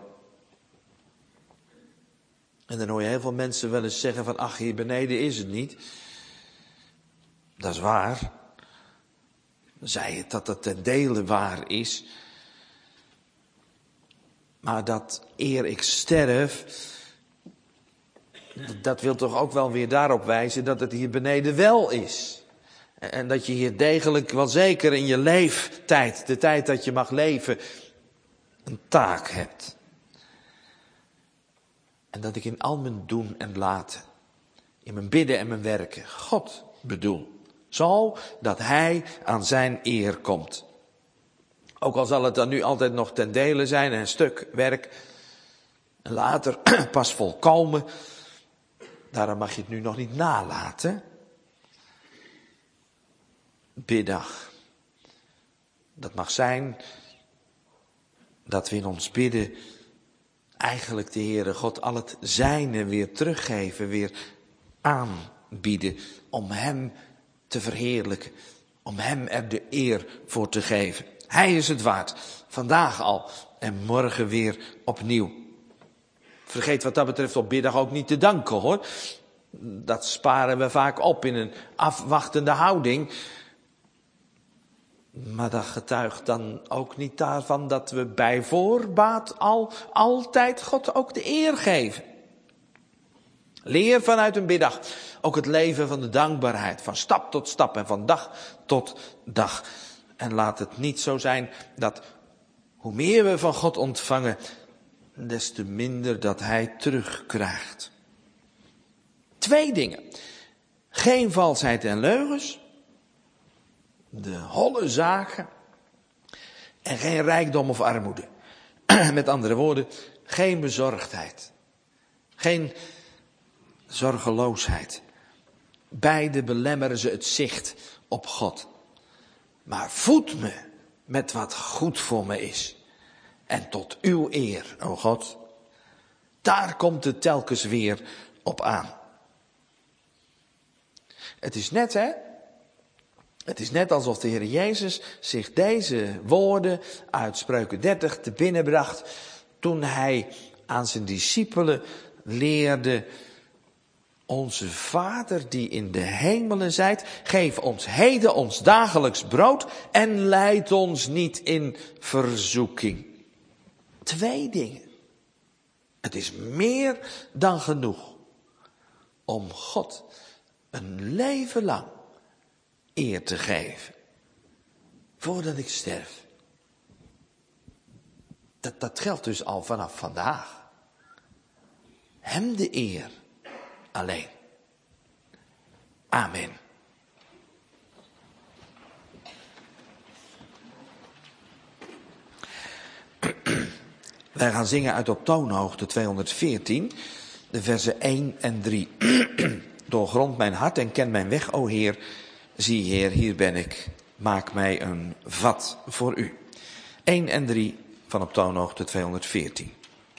En dan hoor je heel veel mensen wel eens zeggen van, ach, hier beneden is het niet. Dat is waar. Zij het dat het ten dele waar is. Maar dat eer ik sterf, dat wil toch ook wel weer daarop wijzen dat het hier beneden wel is. En dat je hier degelijk, wel zeker in je leeftijd, de tijd dat je mag leven, een taak hebt. En dat ik in al mijn doen en laten, in mijn bidden en mijn werken, God bedoel. Zo dat Hij aan zijn eer komt. Ook al zal het dan nu altijd nog ten dele zijn, een stuk werk. En later pas volkomen. Daarom mag je het nu nog niet nalaten. Biddag. Dat mag zijn dat we in ons bidden eigenlijk de Heere God al het zijne weer teruggeven, weer aanbieden. Om Hem te verheerlijken. Om Hem er de eer voor te geven. Hij is het waard. Vandaag al en morgen weer opnieuw. Vergeet wat dat betreft op biddag ook niet te danken, hoor. Dat sparen we vaak op in een afwachtende houding. Maar dat getuigt dan ook niet daarvan dat we bij voorbaat altijd God ook de eer geven. Leer vanuit een biddag ook het leven van de dankbaarheid. Van stap tot stap en van dag tot dag. En laat het niet zo zijn dat hoe meer we van God ontvangen, des te minder dat Hij terugkrijgt. 2 dingen. Geen valsheid en leugens. De holle zaken. En geen rijkdom of armoede. Met andere woorden, geen bezorgdheid. Geen zorgeloosheid. Beide belemmeren ze het zicht op God. Maar voed me met wat goed voor me is. en tot uw eer, o God. Daar komt het telkens weer op aan. Het is net, Het is net alsof de Heer Jezus zich deze woorden uit Spreuken 30 te binnen bracht toen hij aan zijn discipelen leerde: Onze Vader die in de hemelen zijt, geef ons heden ons dagelijks brood en leid ons niet in verzoeking. 2 dingen. Het is meer dan genoeg om God een leven lang eer te geven. Voordat ik sterf. Dat geldt dus al vanaf vandaag. Hem de eer alleen. Amen. Wij gaan zingen uit op toonhoogte 214, de versen 1 en 3. Doorgrond mijn hart en ken mijn weg, o Heer. Zie, Heer, hier ben ik. Maak mij een vat voor u. 1 en 3 van op toonhoogte 214.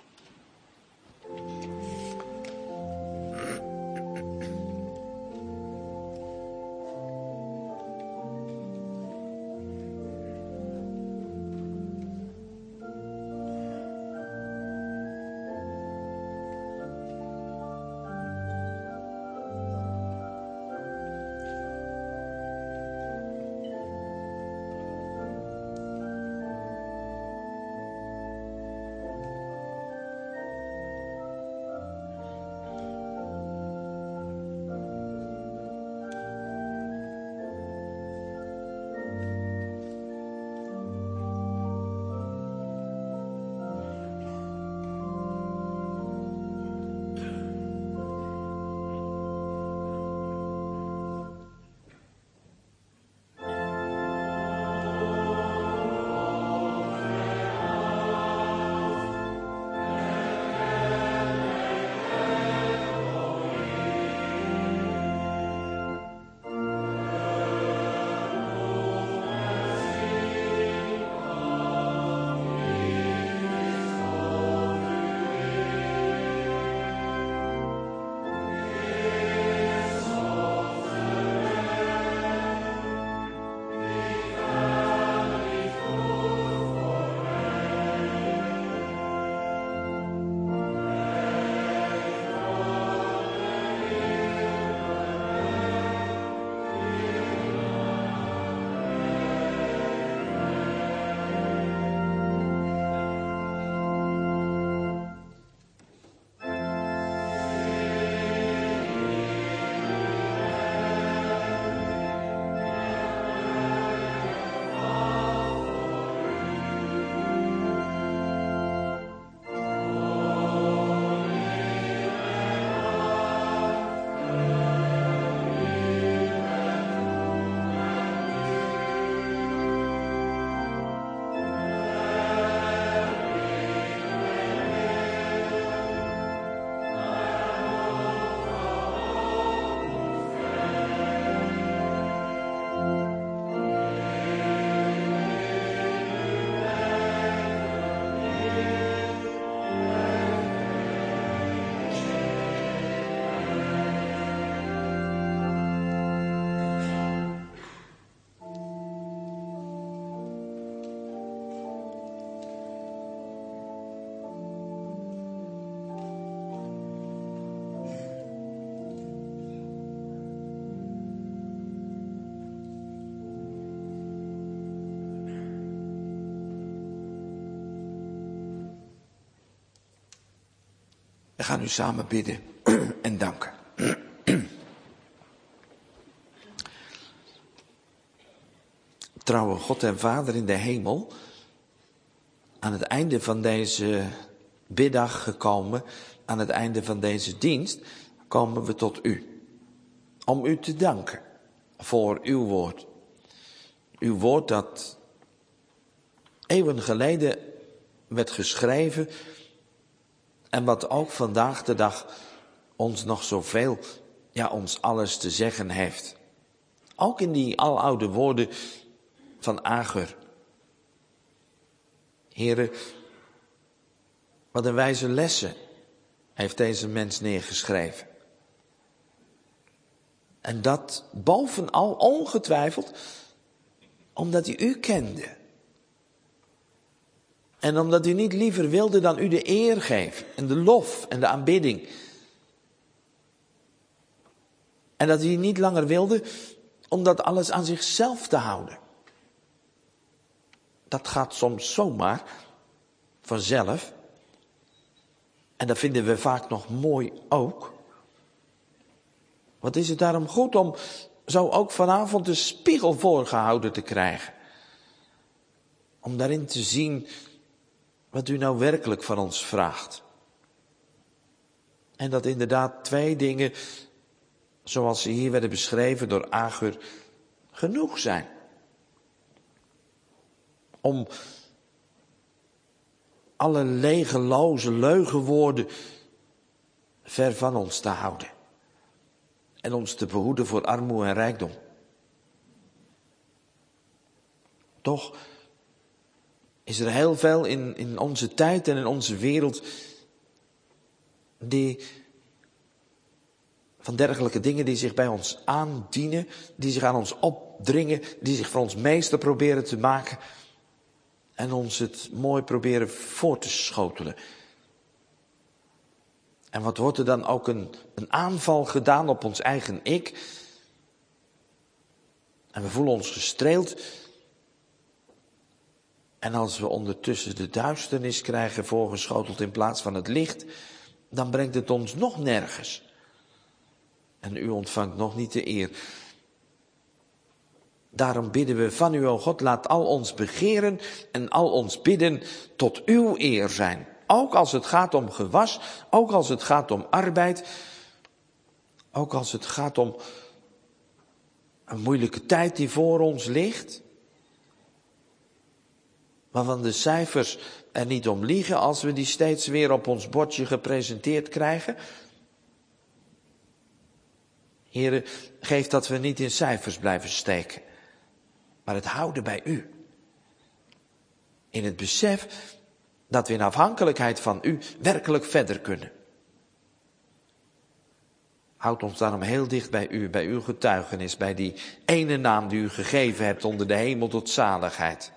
We gaan nu samen bidden en danken. Trouwe God en Vader in de hemel, aan het einde van deze biddag gekomen, aan het einde van deze dienst, komen we tot u. Om u te danken voor uw woord. Uw woord dat eeuwen geleden werd geschreven en wat ook vandaag de dag ons nog zoveel, ons alles te zeggen heeft. Ook in die aloude woorden van Agur. Heere, Wat een wijze lessen heeft deze mens neergeschreven. En dat bovenal ongetwijfeld omdat hij u kende. En omdat u niet liever wilde dan u de eer geven en de lof en de aanbidding. En dat hij niet langer wilde om dat alles aan zichzelf te houden. Dat gaat soms zomaar vanzelf. En dat vinden we vaak nog mooi ook. Wat is het daarom goed om zo ook vanavond de spiegel voorgehouden te krijgen. Om daarin te zien wat u nou werkelijk van ons vraagt. En dat inderdaad 2 dingen, zoals ze hier werden beschreven door Agur, genoeg zijn. Om alle legeloze leugenwoorden ver van ons te houden. En ons te behoeden voor armoede en rijkdom. Toch is er heel veel in onze tijd en in onze wereld van dergelijke dingen die zich bij ons aandienen, die zich aan ons opdringen, die zich voor ons meester proberen te maken en ons het mooi proberen voor te schotelen. En wat wordt er dan ook een aanval gedaan op ons eigen ik? En we voelen ons gestreeld. En als we ondertussen de duisternis krijgen voorgeschoteld in plaats van het licht, dan brengt het ons nog nergens. En u ontvangt nog niet de eer. Daarom bidden we van u, o God, laat al ons begeren en al ons bidden tot uw eer zijn. Ook als het gaat om gewas, ook als het gaat om arbeid, ook als het gaat om een moeilijke tijd die voor ons ligt. Waarvan de cijfers er niet om liegen als we die steeds weer op ons bordje gepresenteerd krijgen. Heere, geef dat we niet in cijfers blijven steken, maar het houden bij u. In het besef dat we in afhankelijkheid van u werkelijk verder kunnen. Houd ons daarom heel dicht bij u, bij uw getuigenis, bij die ene naam die u gegeven hebt onder de hemel tot zaligheid.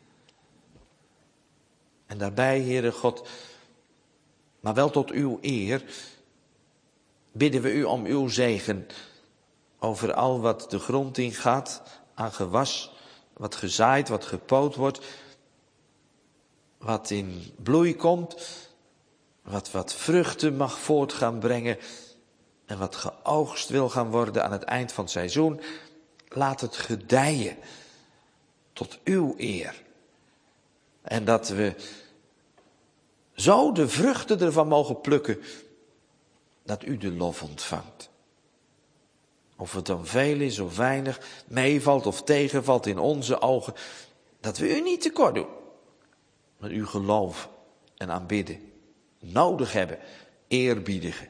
En daarbij, Heere God, maar wel tot uw eer, bidden we u om uw zegen over al wat de grond ingaat aan gewas, wat gezaaid, wat gepoot wordt, wat in bloei komt, wat vruchten mag voort gaan brengen en wat geoogst wil gaan worden aan het eind van het seizoen. Laat het gedijen tot uw eer. En dat we zo de vruchten ervan mogen plukken, dat u de lof ontvangt. Of het dan veel is of weinig, meevalt of tegenvalt in onze ogen, dat we u niet tekort doen. Maar u geloven en aanbidden, nodig hebben, eerbiedigen.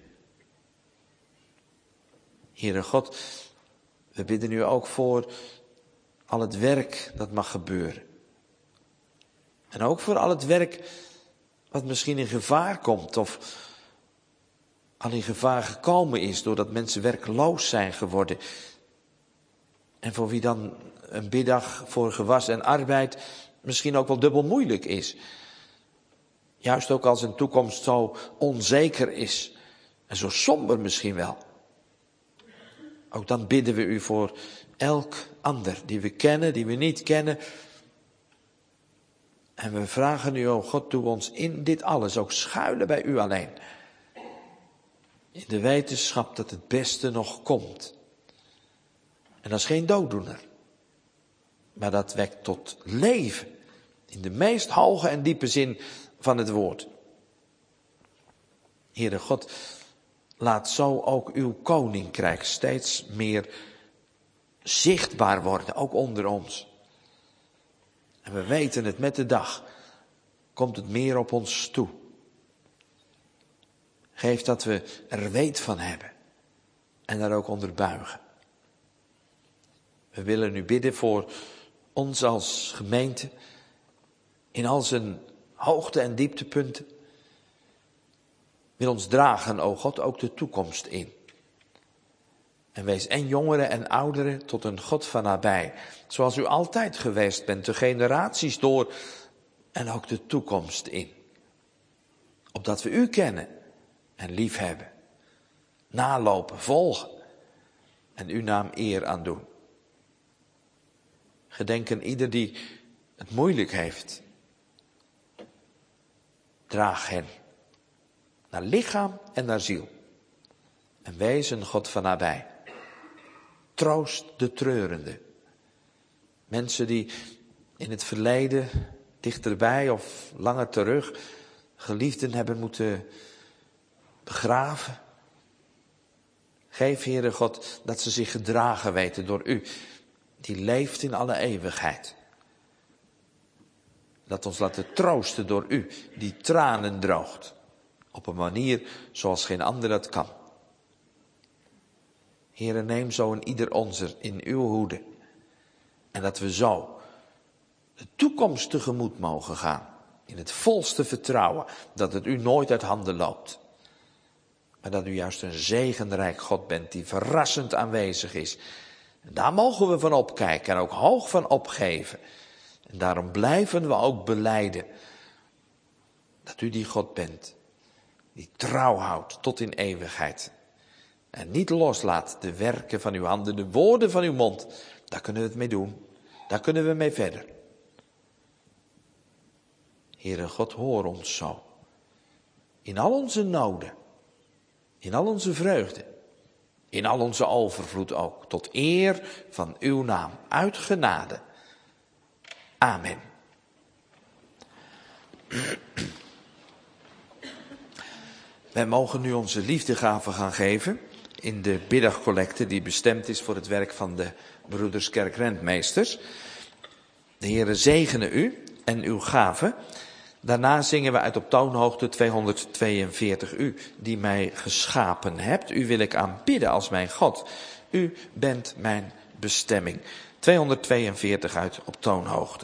Heere God, we bidden u ook voor al het werk dat mag gebeuren. En ook voor al het werk wat misschien in gevaar komt of al in gevaar gekomen is doordat mensen werkloos zijn geworden. En voor wie dan een biddag voor gewas en arbeid misschien ook wel dubbel moeilijk is. Juist ook als een toekomst zo onzeker is en zo somber misschien wel. Ook dan bidden we u voor elk ander die we kennen, die we niet kennen. En we vragen u, o God, doe ons in dit alles ook schuilen bij u alleen. In de wetenschap dat het beste nog komt. En dat is geen dooddoener. Maar dat wekt tot leven. In de meest hoge en diepe zin van het woord. Heere God, laat zo ook uw koninkrijk steeds meer zichtbaar worden, ook onder ons. En we weten het, met de dag komt het meer op ons toe. Geef dat we er weet van hebben en daar ook onder buigen. We willen nu bidden voor ons als gemeente in al zijn hoogte- en dieptepunten. Wil ons dragen, o God, ook de toekomst in. En wees en jongeren en ouderen tot een God van nabij. Zoals u altijd geweest bent, de generaties door en ook de toekomst in. Opdat we u kennen en liefhebben. Nalopen, volgen en uw naam eer aan doen. Gedenken ieder die het moeilijk heeft. Draag hen naar lichaam en naar ziel. En wees een God van nabij. Troost de treurende. Mensen die in het verleden, dichterbij of langer terug, geliefden hebben moeten begraven. Geef, Heere God, dat ze zich gedragen weten door u, die leeft in alle eeuwigheid. Dat ons laten troosten door u, die tranen droogt. Op een manier zoals geen ander dat kan. Heere, neem zo een ieder onzer in uw hoede. En dat we zo de toekomst tegemoet mogen gaan. In het volste vertrouwen dat het u nooit uit handen loopt. Maar dat u juist een zegenrijk God bent die verrassend aanwezig is. En daar mogen we van opkijken en ook hoog van opgeven. En daarom blijven we ook belijden dat u die God bent. Die trouw houdt tot in eeuwigheid. En niet loslaat de werken van uw handen, de woorden van uw mond. Daar kunnen we het mee doen. Daar kunnen we mee verder. Heere God, hoor ons zo. In al onze noden. In al onze vreugde. In al onze overvloed ook. Tot eer van uw naam. Uit genade. Amen. Wij mogen nu onze liefdegave gaan geven in de middagcollecte die bestemd is voor het werk van de broeders kerkrentmeesters. De Heere zegene u en uw gave. Daarna zingen we uit op toonhoogte 242. U die mij geschapen hebt, u wil ik aanbidden als mijn God. U bent mijn bestemming. 242 uit op toonhoogte.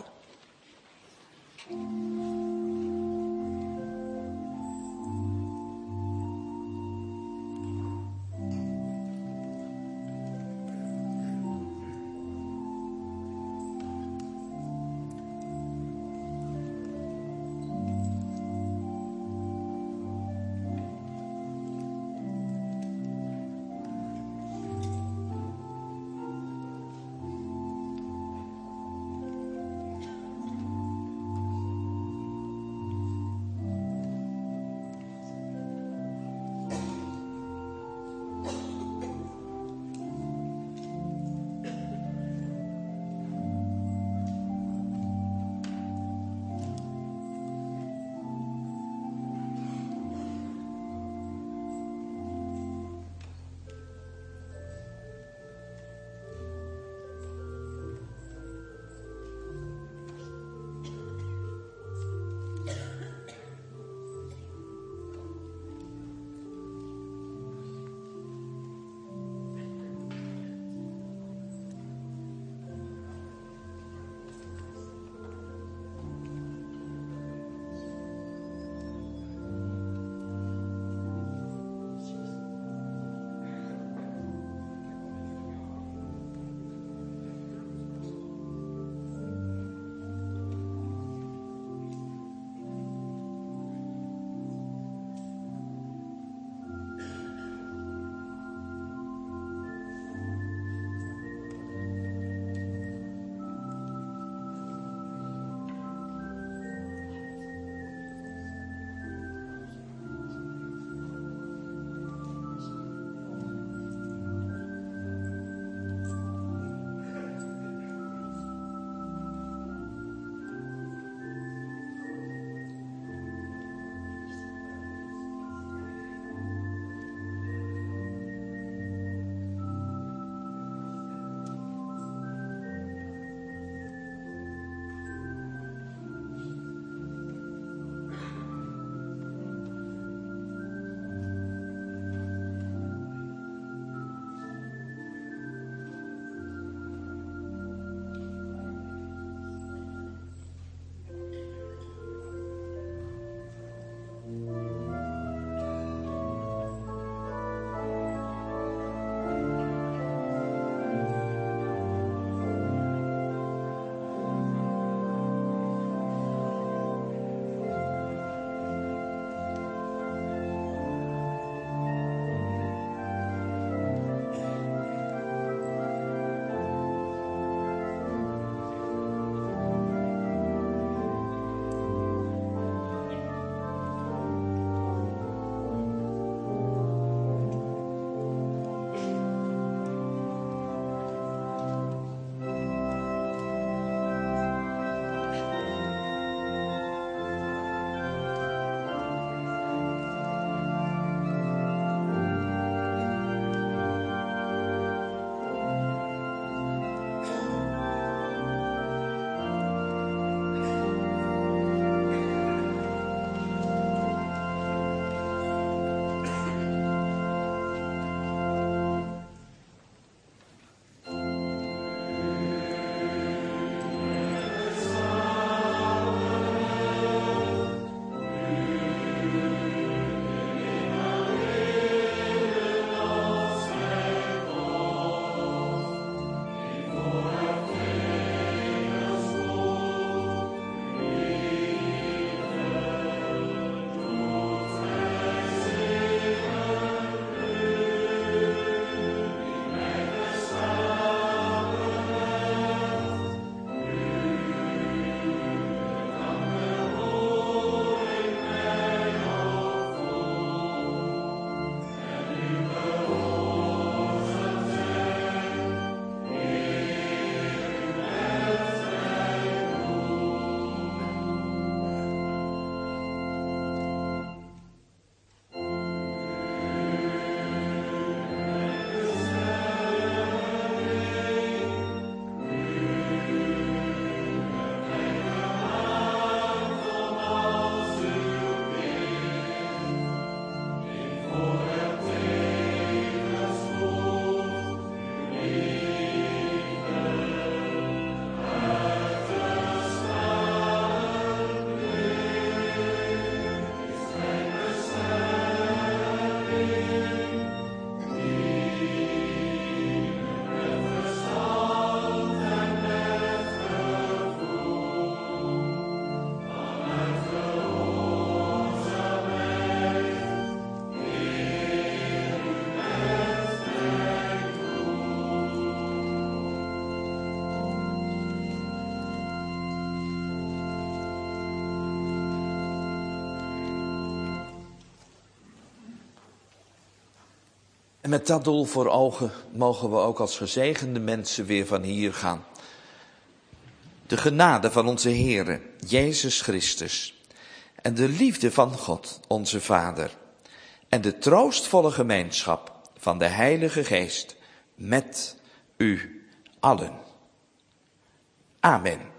En met dat doel voor ogen mogen we ook als gezegende mensen weer van hier gaan. De genade van onze Heere, Jezus Christus, en de liefde van God, onze Vader, en de troostvolle gemeenschap van de Heilige Geest met u allen. Amen.